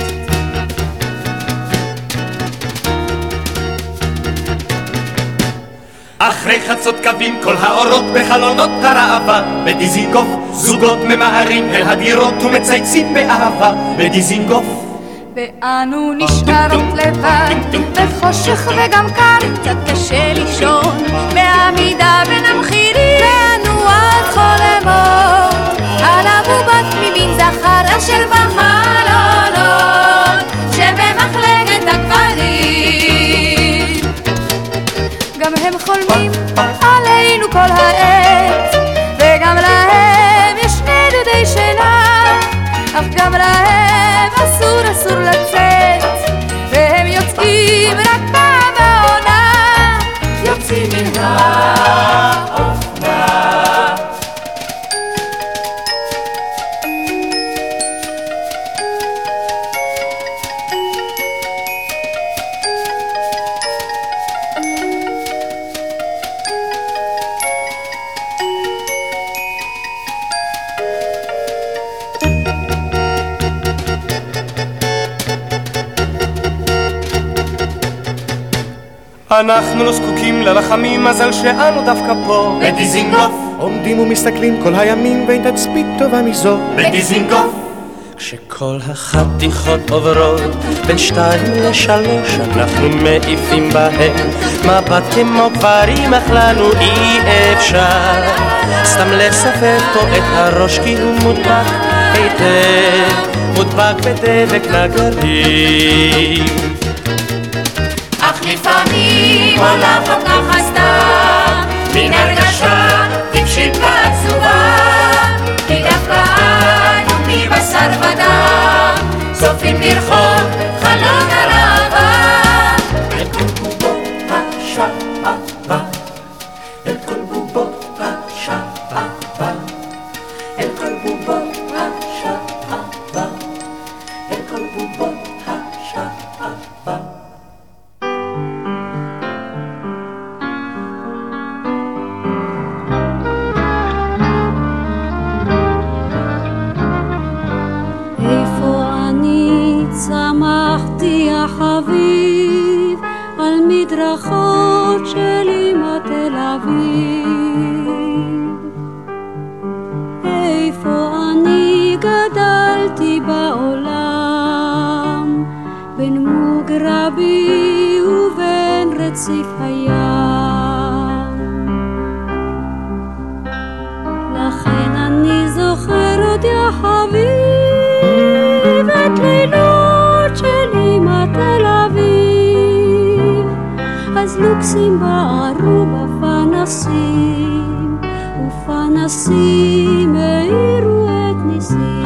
אחרי חצות קווים כל האורות בחלונות הראווה, בדיזינגוף זוגות ממהרים אל הדירות ומצייצים באהבה בדיזינגוף. ואנו נשארות לבד בחושך וגם קר, קצת קשה לישון בעמידה בין המחירים, ואנו עד חולמות על אבובת ממין זכר אשר בחלונות שבמחלקת הגברים. גם הם חולמים עלינו כל העת, וגם להם יש נדודי שינה, אך גם להם אסור אסור לצאת, והם יוצאים רק פעם העונה, יוצאים מן האופנה. אנחנו לא זקוקים ללחמים, מזל שאנו דווקא פה בדיזינגוף עומדים ומסתכלים כל הימים ואין תצפית טובה מזו בדיזינגוף. כשכל החתיכות עוברות בין שתיים לשלוש, אנחנו מעיפים בהם מבט כמו גברים, אך לנו אי אפשר סתם לספר פה את הראש, כי הוא מודבק היטב, מודבק בדבק נגרים. אך לפעמים עולה פה ככה סתם מן הרגשה טיפשית ועצובה, כי דווקא אנו מבשר ודם צופים לרחוב חלון הרבה, אל כל בובות השעבה, אל כל בובות השעבה, אל כל בובות השעבה, אל כל בובות השעבה. צמחתי החביב על מדרכות של אמא תל אביב, איפה אני גדלתי בעולם, בין מוגרבי ובין רציף הים, לכן אני זוכר עוד יא חביב את לילות של אמא תל אביב, אז לוקסים בערו בפנסים, ופנסים העירו את ניסים.